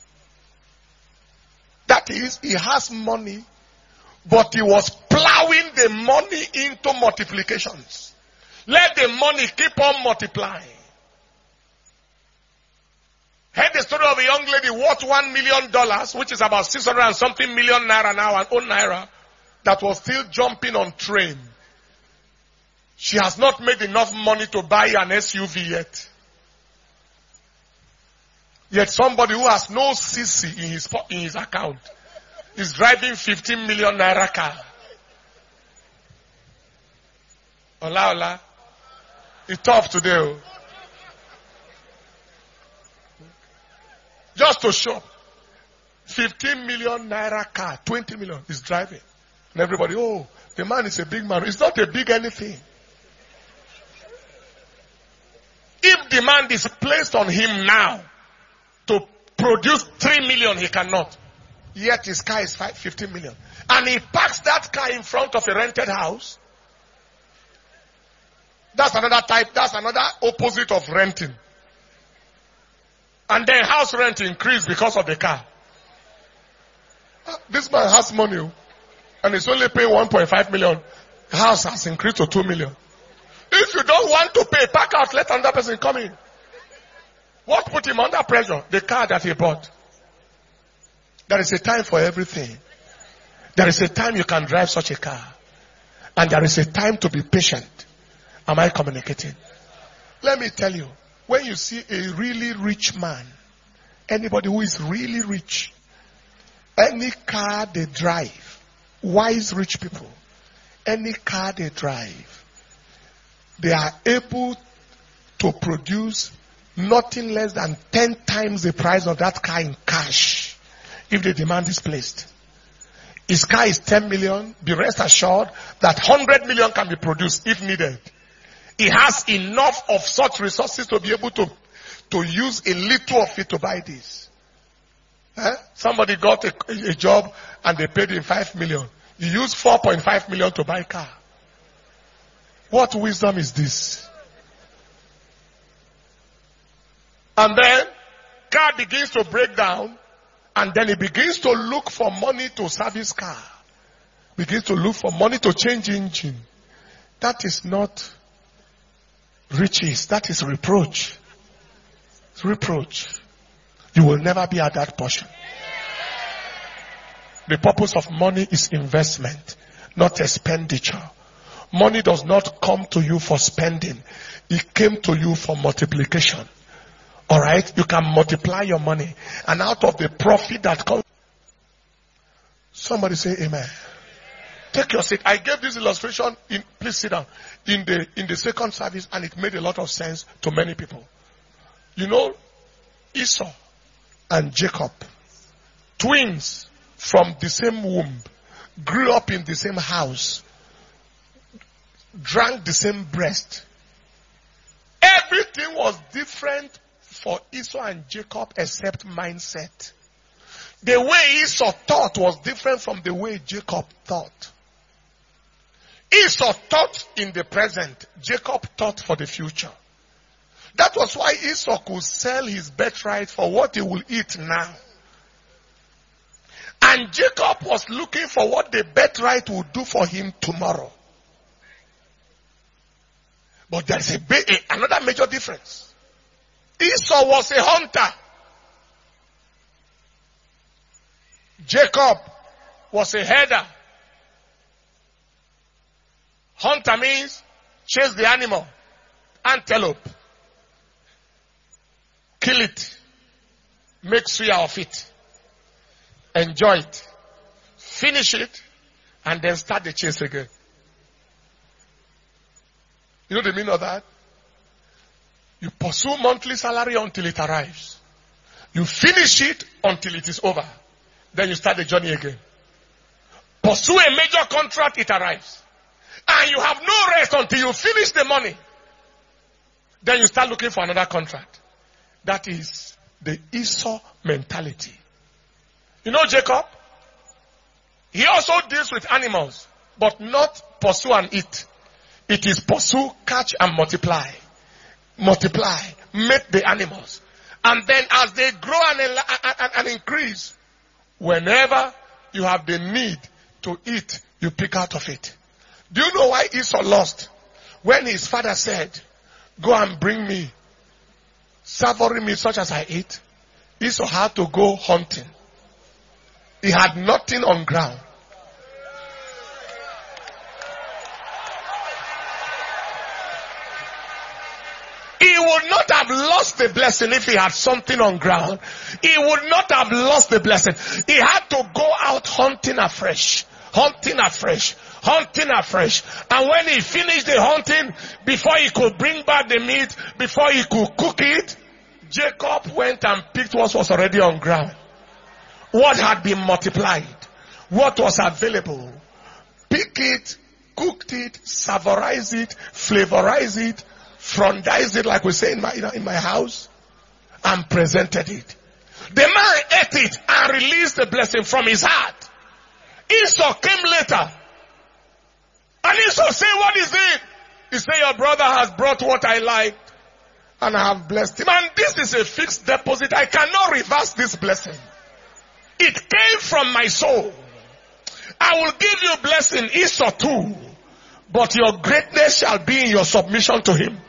That is, he has money, but he was plowing the money into multiplications. Let the money keep on multiplying. Heard the story of a young lady worth one million dollars, which is about six hundred and something million naira now, and own naira, that was still jumping on train. She has not made enough money to buy an S U V yet. Yet somebody who has no C C in his in his account is driving fifteen million naira car. Ola ola, it's tough today. Oh. Just to show, fifteen million naira car, twenty million is driving, and everybody, oh, the man is a big man. It's not a big anything. If demand is placed on him now to produce three million, he cannot. Yet his car is five, fifteen million. And he parks that car in front of a rented house. That's another type, that's another opposite of renting. And then house rent increased because of the car. This man has money and he's only paying one point five million. The house has increased to two million. If you don't want to pay, pack out, let another person come in. What put him under pressure? The car that he bought. There is a time for everything. There is a time you can drive such a car. And there is a time to be patient. Am I communicating? Let me tell you, when you see a really rich man, anybody who is really rich, any car they drive, wise rich people, any car they drive, they are able to produce nothing less than ten times the price of that car in cash if the demand is placed. His car is ten million. Be rest assured that one hundred million can be produced if needed. He has enough of such resources to be able to, to use a little of it to buy this. Eh? Somebody got a, a job and they paid him five million. You use four point five million to buy a car. What wisdom is this? And then, car begins to break down, and then he begins to look for money to service car. Begins to look for money to change engine. That is not riches. That is reproach. It's reproach. You will never be at that portion. The purpose of money is investment, not expenditure. Money does not come to you for spending. It came to you for multiplication. Alright? You can multiply your money. And out of the profit that comes, Somebody say amen. Take your seat. I gave this illustration in, please sit down, in the, in the second service, and it made a lot of sense to many people. You know, Esau and Jacob, twins from the same womb, grew up in the same house, drank the same breast. Everything was different for Esau and Jacob except mindset. The way Esau thought was different from the way Jacob thought. Esau thought in the present. Jacob thought for the future. That was why Esau could sell his birthright for what he will eat now. And Jacob was looking for what the birthright would do for him tomorrow. But there's a, a, another major difference. Esau was a hunter. Jacob was a herder. Hunter means chase the animal, antelope, kill it, make suya of it, enjoy it, finish it, and then start the chase again. You know the meaning of that? You pursue monthly salary until it arrives. You finish it until it is over. Then you start the journey again. Pursue a major contract, it arrives. And you have no rest until you finish the money. Then you start looking for another contract. That is the Esau mentality. You know Jacob? He also deals with animals, but not pursue and eat. It is pursue, catch, and multiply. Multiply. Make the animals. And then as they grow and, and, and increase, whenever you have the need to eat, you pick out of it. Do you know why Esau lost? When his father said, go and bring me savory meat such as I eat, Esau had to go hunting. He had nothing on ground. He would not have lost the blessing if he had something on ground. He would not have lost the blessing. He had to go out hunting afresh. Hunting afresh. Hunting afresh. And when he finished the hunting, before he could bring back the meat, before he could cook it, Jacob went and picked what was already on ground. What had been multiplied. What was available. Pick it, cooked it, savorize it, flavorize it, frondize it like we say in my, in my house, and presented it. The man ate it and released the blessing from his heart. Esau came later. And Esau said, what is it? He said, your brother has brought what I liked, and I have blessed him. And this is a fixed deposit. I cannot reverse this blessing. It came from my soul. I will give you blessing, Esau too. But your greatness shall be in your submission to him.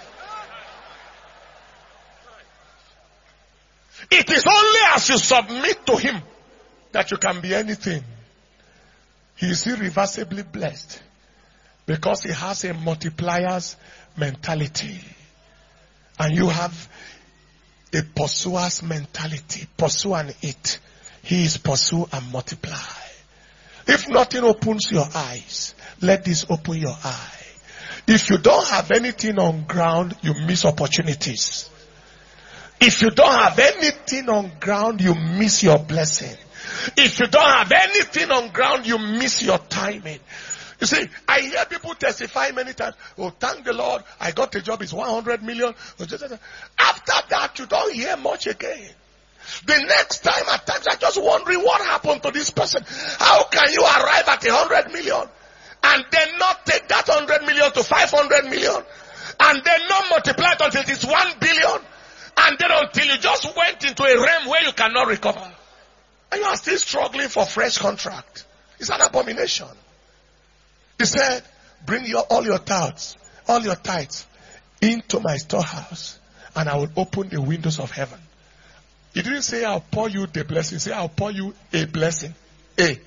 It is only as you submit to him that you can be anything. He is irreversibly blessed because he has a multiplier's mentality. And you have a pursuer's mentality. Pursue and eat. He is pursue and multiply. If nothing opens your eyes, let this open your eye. If you don't have anything on ground, you miss opportunities. If you don't have anything on ground, you miss your blessing. If you don't have anything on ground, you miss your timing. You see, I hear people testify many times, oh, thank the Lord, I got a job, it's one hundred million. After that, you don't hear much again. The next time, at times, I'm just wondering what happened to this person. How can you arrive at a hundred million and then not take that hundred million to five hundred million and then not multiply it until it's one billion and then until you just went into a realm where you cannot recover and you are still struggling for fresh contract? It's an abomination. He said, bring your, all your tithes, all your tithes into my storehouse and I will open the windows of heaven. He didn't say I'll pour you the blessing. He said I'll pour you a blessing. A.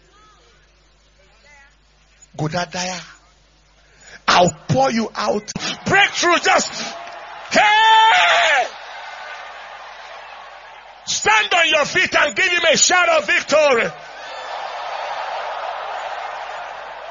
Godadaya. I'll pour you out. Breakthrough just. Hey! Stand on your feet and give him a shout of victory.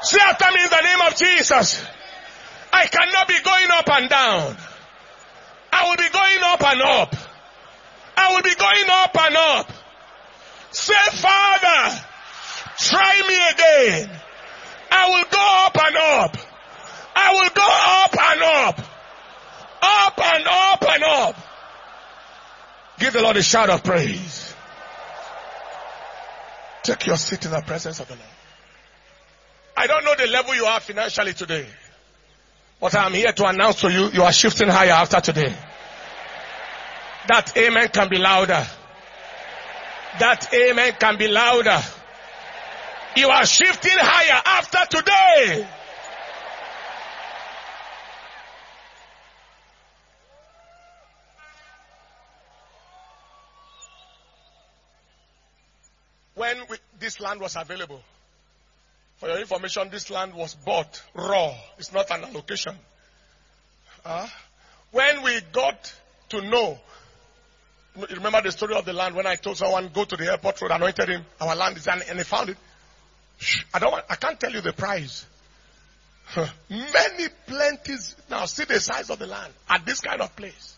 Say after me in the name of Jesus. I cannot be going up and down. I will be going up and up. I will be going up and up. Say, Father, try me again. I will go up and up. I will go up and up. Up and up and up. Give the Lord a shout of praise. Take your seat in the presence of the Lord. I don't know the level you are financially today, but I am here to announce to you, you are shifting higher after today. That amen can be louder. That amen can be louder. You are shifting higher after today. When we, this land was available, for your information, this land was bought raw. It's not an allocation. Uh, when we got to know, you remember the story of the land when I told someone, go to the airport road, anointed him, our land is, and, and he found it. I don't want, I can't tell you the price. Many plenties. Now see the size of the land at this kind of place.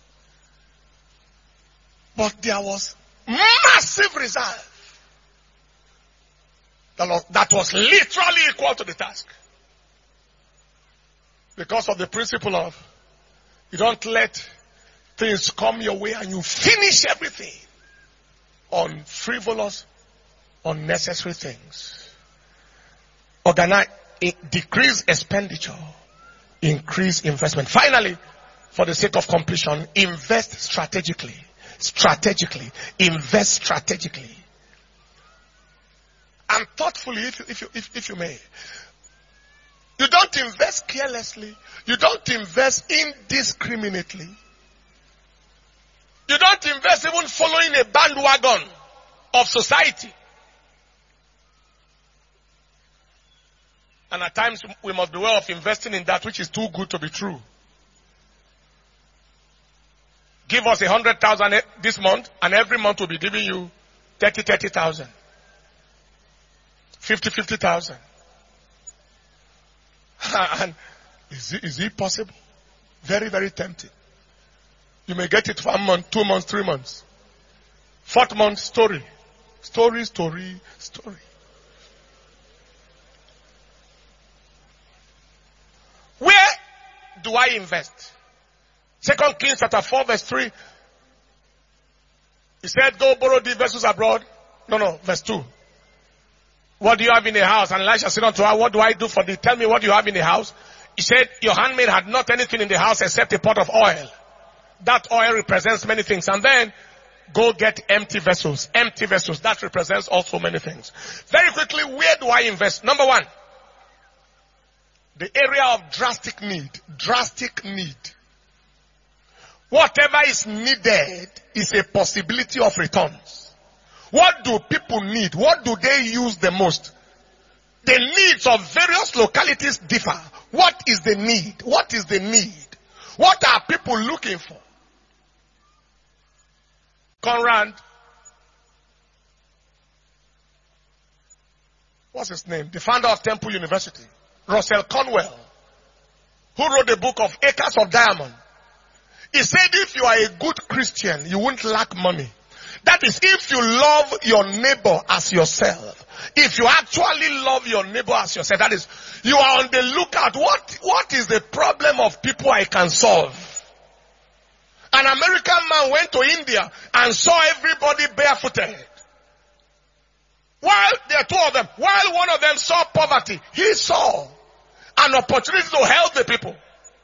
But there was massive reserve. That was literally equal to the task. Because of the principle of, you don't let things come your way and you finish everything on frivolous, unnecessary things. Organize, decrease expenditure, increase investment. Finally, for the sake of completion, invest strategically. Strategically. Invest strategically. And thoughtfully, if you, if you, if, if you may. You don't invest carelessly. You don't invest indiscriminately. You don't invest even following a bandwagon of society. And at times we must be aware of investing in that which is too good to be true. Give us a hundred thousand this month, and every month we'll be giving you thirty, thirty thousand. Fifty, fifty thousand. And is it, is it possible? Very, very tempting. You may get it for a month, two months, three months. Fourth month, story. Story, story, story. Where do I invest? Second Kings chapter four verse three. He said, go borrow the vessels abroad. No, no, verse two. What do you have in the house? And Elisha said unto her, what do I do for thee? Tell me what you have in the house. He said, your handmaid had not anything in the house except a pot of oil. That oil represents many things. And then, go get empty vessels. Empty vessels. That represents also many things. Very quickly, where do I invest? Number one, the area of drastic need. Drastic need. Whatever is needed is a possibility of returns. What do people need? What do they use the most? The needs of various localities differ. What is the need? What is the need? What are people looking for? Conrad, what's his name? The founder of Temple University, Russell Conwell, who wrote the book of Acres of Diamond. He said if you are a good Christian, you won't lack money. That is, if you love your neighbor as yourself. If you actually love your neighbor as yourself, that is, you are on the lookout. What, what is the problem of people I can solve? An American man went to India and saw everybody barefooted. While there are two of them, while one of them saw poverty, he saw an opportunity to help the people.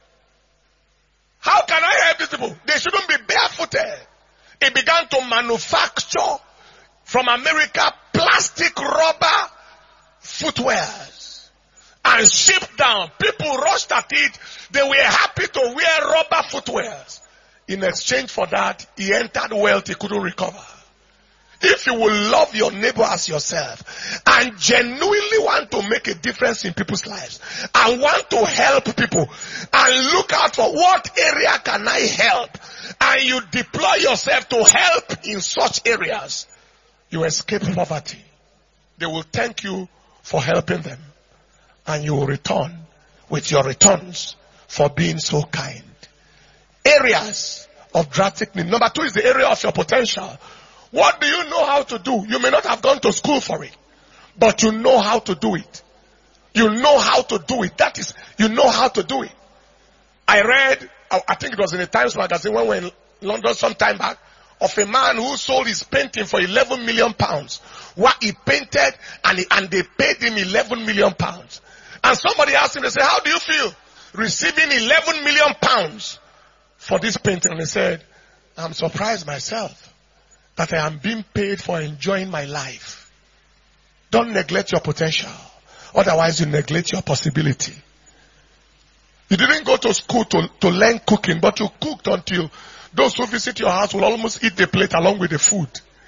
How can I help these people? They shouldn't be barefooted. He began to manufacture from America plastic rubber footwears and shipped down. People rushed at it. They were happy to wear rubber footwears. In exchange for that, he entered wealth he couldn't recover. If you will love your neighbor as yourself and genuinely want to make a difference in people's lives and want to help people and look out for what area can I help, and you deploy yourself to help in such areas, you escape poverty. They will thank you for helping them. and you will return with your returns for being so kind. Areas of drastic need. Number two is the area of your potential. What do you know how to do? You may not have gone to school for it, but you know how to do it. You know how to do it. That is, you know how to do it. I read, I think it was in the Times magazine when we were in London some time back, of a man who sold his painting for eleven million pounds. What he painted, and, he, and they paid him eleven million pounds. And somebody asked him, they said, how do you feel receiving eleven million pounds for this painting? And he said, I'm surprised myself that I am being paid for enjoying my life. Don't neglect your potential. Otherwise you neglect your possibility. You didn't go to school to, to learn cooking, but you cooked until those who visit your house will almost eat the plate along with the food.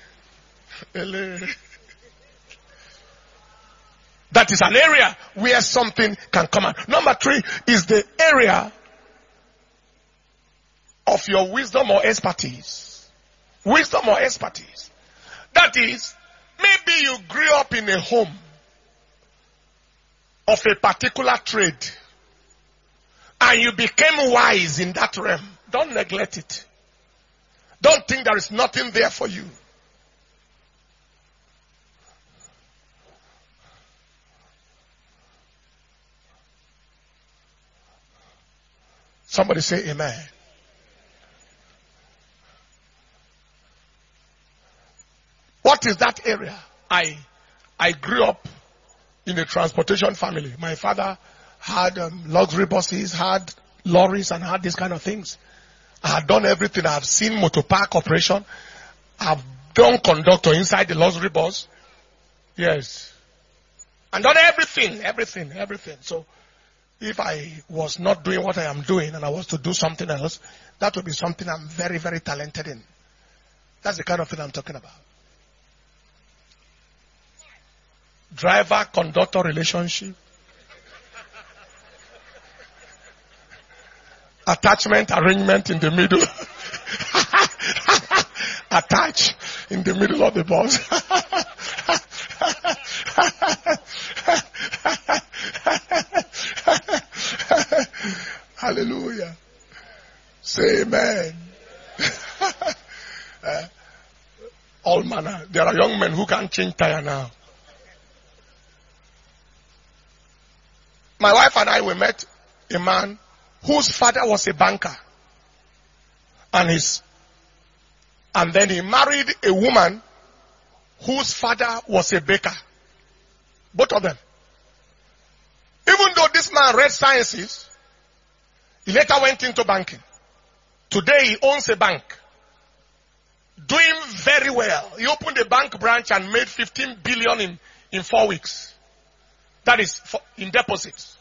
That is an area where something can come out. Number three is the area of your wisdom or expertise. Wisdom or expertise. That is, maybe you grew up in a home of a particular trade and you became wise in that realm. Don't neglect it. Don't think there is nothing there for you. Somebody say amen. What is that area? I, I grew up in a transportation family. My father had um, luxury buses, had lorries, and had these kind of things. I had done everything. I have seen motor park operation. I've done conductor inside the luxury bus. Yes. And done everything, everything, everything. So, if I was not doing what I am doing and I was to do something else, that would be something I'm very, very talented in. That's the kind of thing I'm talking about. Driver-conductor relationship. Attachment arrangement in the middle. Attach in the middle of the bus. Hallelujah. Say amen. uh, all manner. There are young men who can't change tire now. My wife and I, we met a man whose father was a banker. And his, and then he married a woman whose father was a baker. Both of them. Even though this man read sciences, he later went into banking. Today he owns a bank. Doing very well. He opened a bank branch and made fifteen billion in, in four weeks. That is for, in deposits.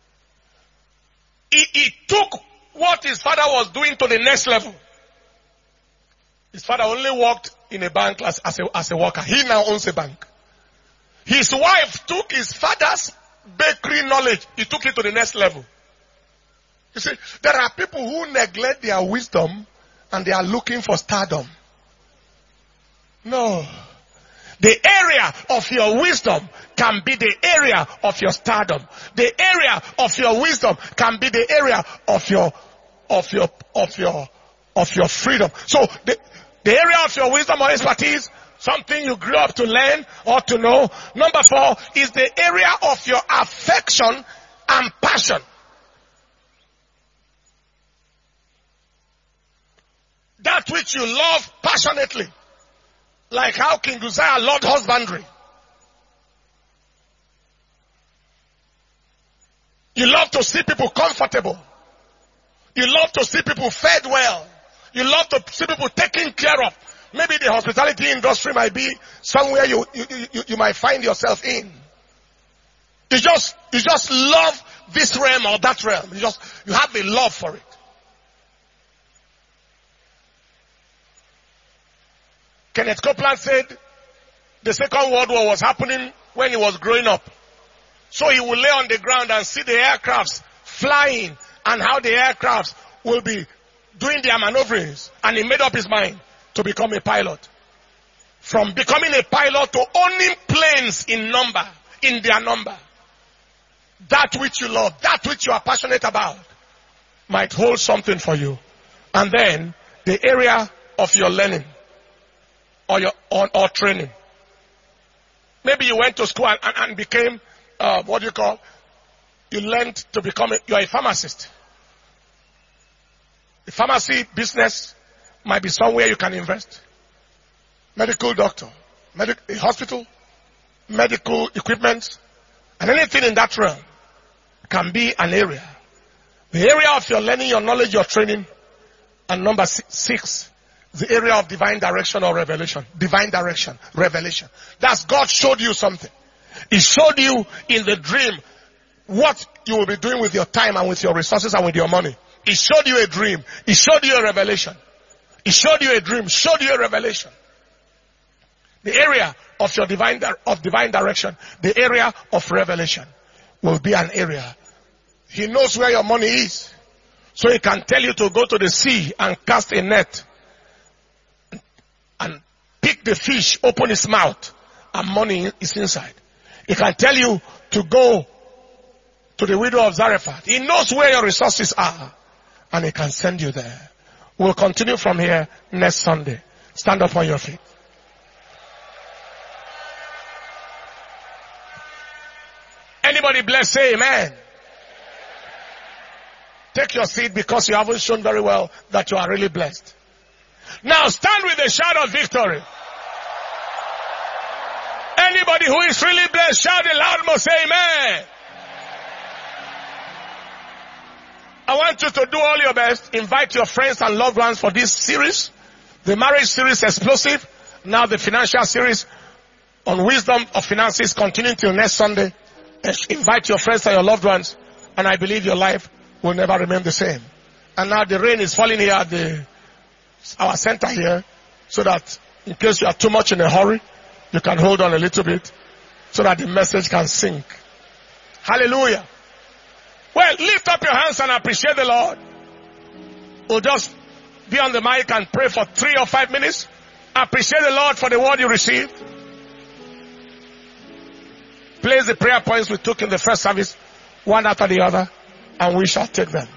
He, he took what his father was doing to the next level. His father only worked in a bank as, as, a, as a worker. He now owns a bank. His wife took his father's bakery knowledge. He took it to the next level. You see, there are people who neglect their wisdom and they are looking for stardom. No. The area of your wisdom can be the area of your stardom. The area of your wisdom can be the area of your, of your, of your, of your freedom. So the, the area of your wisdom or expertise, something you grew up to learn or to know. Number four is the area of your affection and passion. That which you love passionately. Like how King Uzziah loved husbandry. You love to see people comfortable. You love to see people fed well. You love to see people taken care of. Maybe the hospitality industry might be somewhere you, you, you, you might find yourself in. You just, you just love this realm or that realm. You just, you have a love for it. Kenneth Copeland said the Second World War was happening when he was growing up. So he would lay on the ground and see the aircrafts flying and how the aircrafts will be doing their maneuverings. And he made up his mind to become a pilot. From becoming a pilot to owning planes in number, in their number. that which you love, that which you are passionate about, might hold something for you. And then the area of your learning or your or, or training. Maybe you went to school and, and, and became, uh, what do you call, you learned to become, a, you're a pharmacist. The pharmacy business might be somewhere you can invest. Medical doctor, medic, a hospital, medical equipment, and anything in that realm can be an area. The area of your learning, your knowledge, your training. And number six, the area of divine direction or revelation. Divine direction, revelation. That's God showed you something. He showed you in the dream what you will be doing with your time and with your resources and with your money. He showed you a dream. He showed you a revelation. He showed you a dream, showed you a revelation. The area of your divine, of divine direction, the area of revelation will be an area. He knows where your money is. So he can tell you to go to the sea and cast a net and pick the fish, open its mouth, and money is inside. He can tell you to go to the widow of Zarephath. He knows where your resources are, and he can send you there. We'll continue from here next Sunday. Stand up on your feet. Anybody blessed, say amen. Take your seat because you haven't shown very well that you are really blessed. Now stand with a shout of victory. Anybody who is really blessed, shout it loud, must say amen. I want you to do all your best. Invite your friends and loved ones for this series. The marriage series, Explosive. Now the financial series on wisdom of finances, continuing till next Sunday. Invite your friends and your loved ones, and I believe your life will never remain the same. And now the rain is falling here at the our center here, so that in case you are too much in a hurry, you can hold on a little bit, so that the message can sink. Hallelujah. Well, lift up your hands and appreciate the Lord. We'll just be on the mic and pray for three or five minutes. Appreciate the Lord for the word you received. Place the prayer points we took in the first service, one after the other, and we shall take them.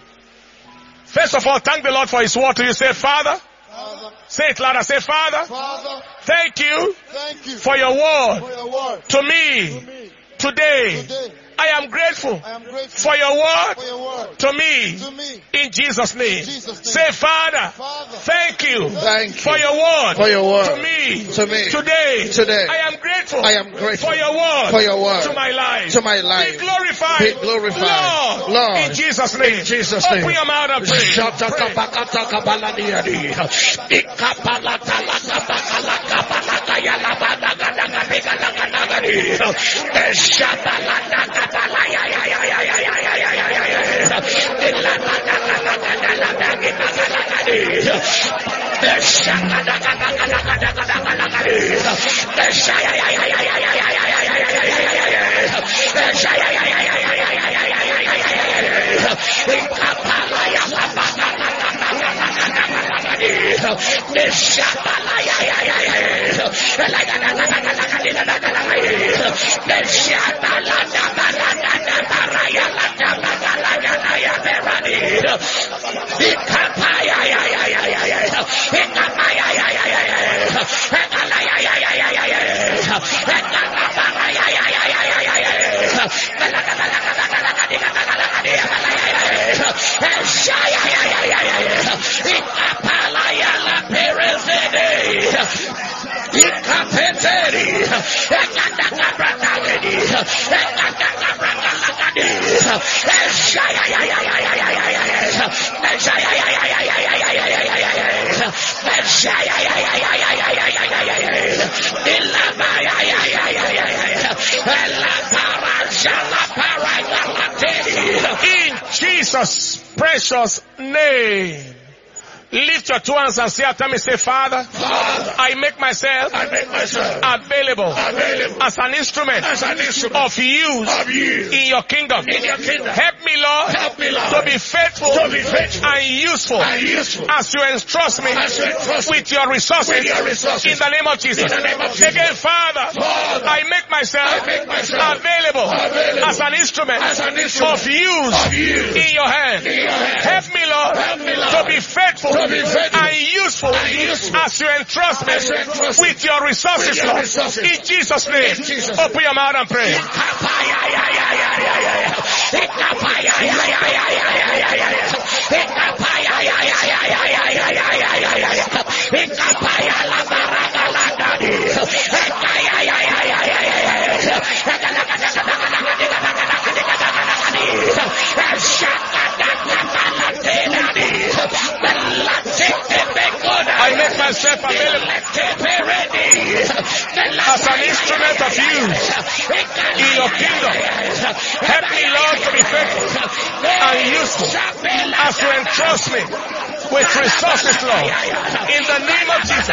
First of all, thank the Lord for His word to you. Say, Father. Father. Say it louder. Say, Father. Father. Thank you, thank you for your word, for your word to me, to me today. today. I am grateful, I am grateful for, your word, for your word to me, to me in Jesus' name. Jesus' name. Say, Father, Father thank you, thank for, you your word, for your word to me, to me today. today. I am grateful, I am grateful for your word, for your word to my life. To my life. Be glorified, Be glorified. Lord, Lord, in Jesus' name. In Jesus' name. Open your mouth and pray. In Jesus' precious name. Lift your two hands and say after me, say, Father, Father, I make myself, I make myself available, available as an instrument, as an instrument of use, of use in your kingdom. in your kingdom. Help me, Lord, Help me, Lord, to be faithful, to be faithful and useful, and useful as you entrust me as you entrust with your resources, with your resources. in the name of Jesus. In the name of Jesus. Again, Father, Father, I make myself, I make myself available, available as an instrument, as an instrument of use, of use in your hand. in your hand. Help me, Lord, Help me, Lord, to be faithful, to be faithful and useful, and useful as you entrust me as you entrust me with your resources, with your Lord. resources. In Jesus' name, In Jesus' open your mouth and pray. I make myself available as an instrument of use in your kingdom. Help me, Lord, to be faithful and useful as you entrust me with resources, Lord. In the name of Jesus.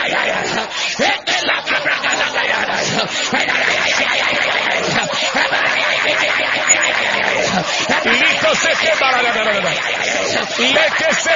Let us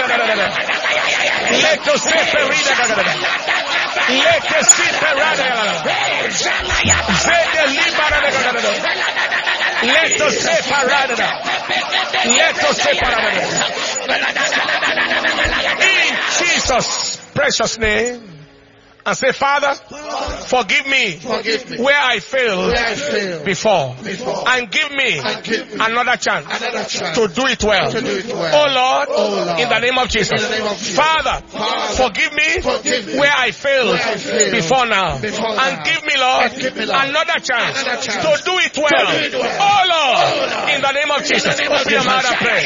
in Jesus' precious name. And say, Father, forgive me, forgive me where I failed, where I failed before, before, and give me, and give me another chance, another chance to do it well. to do it well. Oh Lord, Oh Lord, in the name of Jesus. in the name of Jesus. Father, Father, forgive me, forgive me where I failed, where I failed before now, before and now. give me, Lord, And give me, Lord, another chance, another chance to do it well. to do it well. Oh Lord, Oh Lord, in the name of Jesus. name of Open your mouth and pray.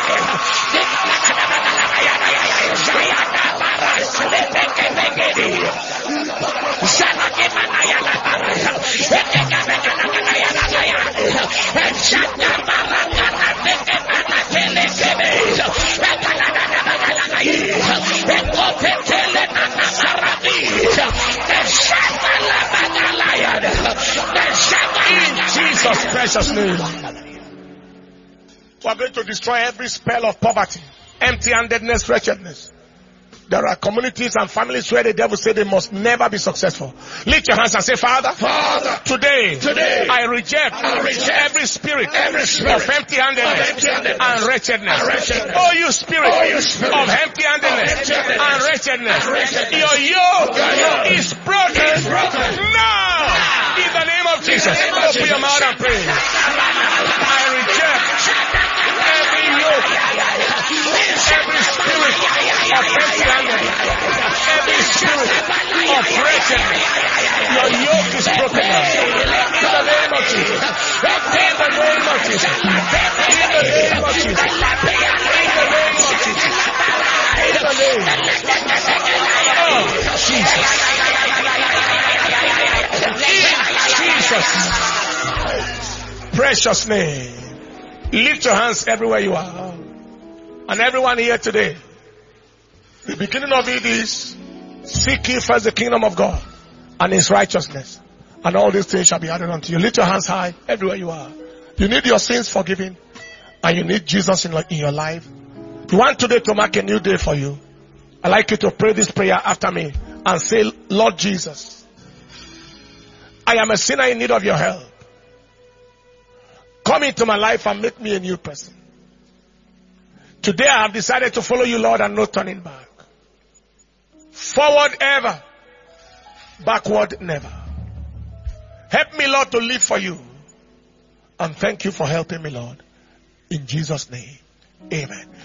In Jesus' precious name. We are going to destroy every spell of poverty, empty-handedness, wretchedness. There are communities and families where the devil said they must never be successful. Lift your hands and say, Father, Father, today, today I reject, I reject every spirit, every spirit of empty-handedness, of empty-handedness and wretchedness. and wretchedness. Oh, you spirit, Oh, you spirit of empty-handedness, of empty-handedness and wretchedness. and wretchedness. Your yoke Your yoke is broken, is broken. now. In the name of Jesus, name of open your Jesus. mouth and pray. I reject every yoke, every spirit of empty-handedness, every spirit of wretchedness. Your yoke is broken now. In the name of Jesus. In the name of Jesus. In the name of Jesus. In the name of Jesus. In the name. Oh, Jesus. In Jesus' precious name. Lift your hands everywhere you are. And everyone here today. The beginning of it is, seek ye first the kingdom of God and his righteousness, and all these things shall be added unto you. Lift your hands high everywhere you are. You need your sins forgiven, and you need Jesus in, in your life. You want today to mark a new day for you. I'd like you to pray this prayer after me and say, Lord Jesus, I am a sinner in need of your help. Come into my life and make me a new person. Today I have decided to follow you, Lord, and no turning back. Forward ever, backward never. Help me, Lord, to live for you. And thank you for helping me, Lord. In Jesus' name, amen.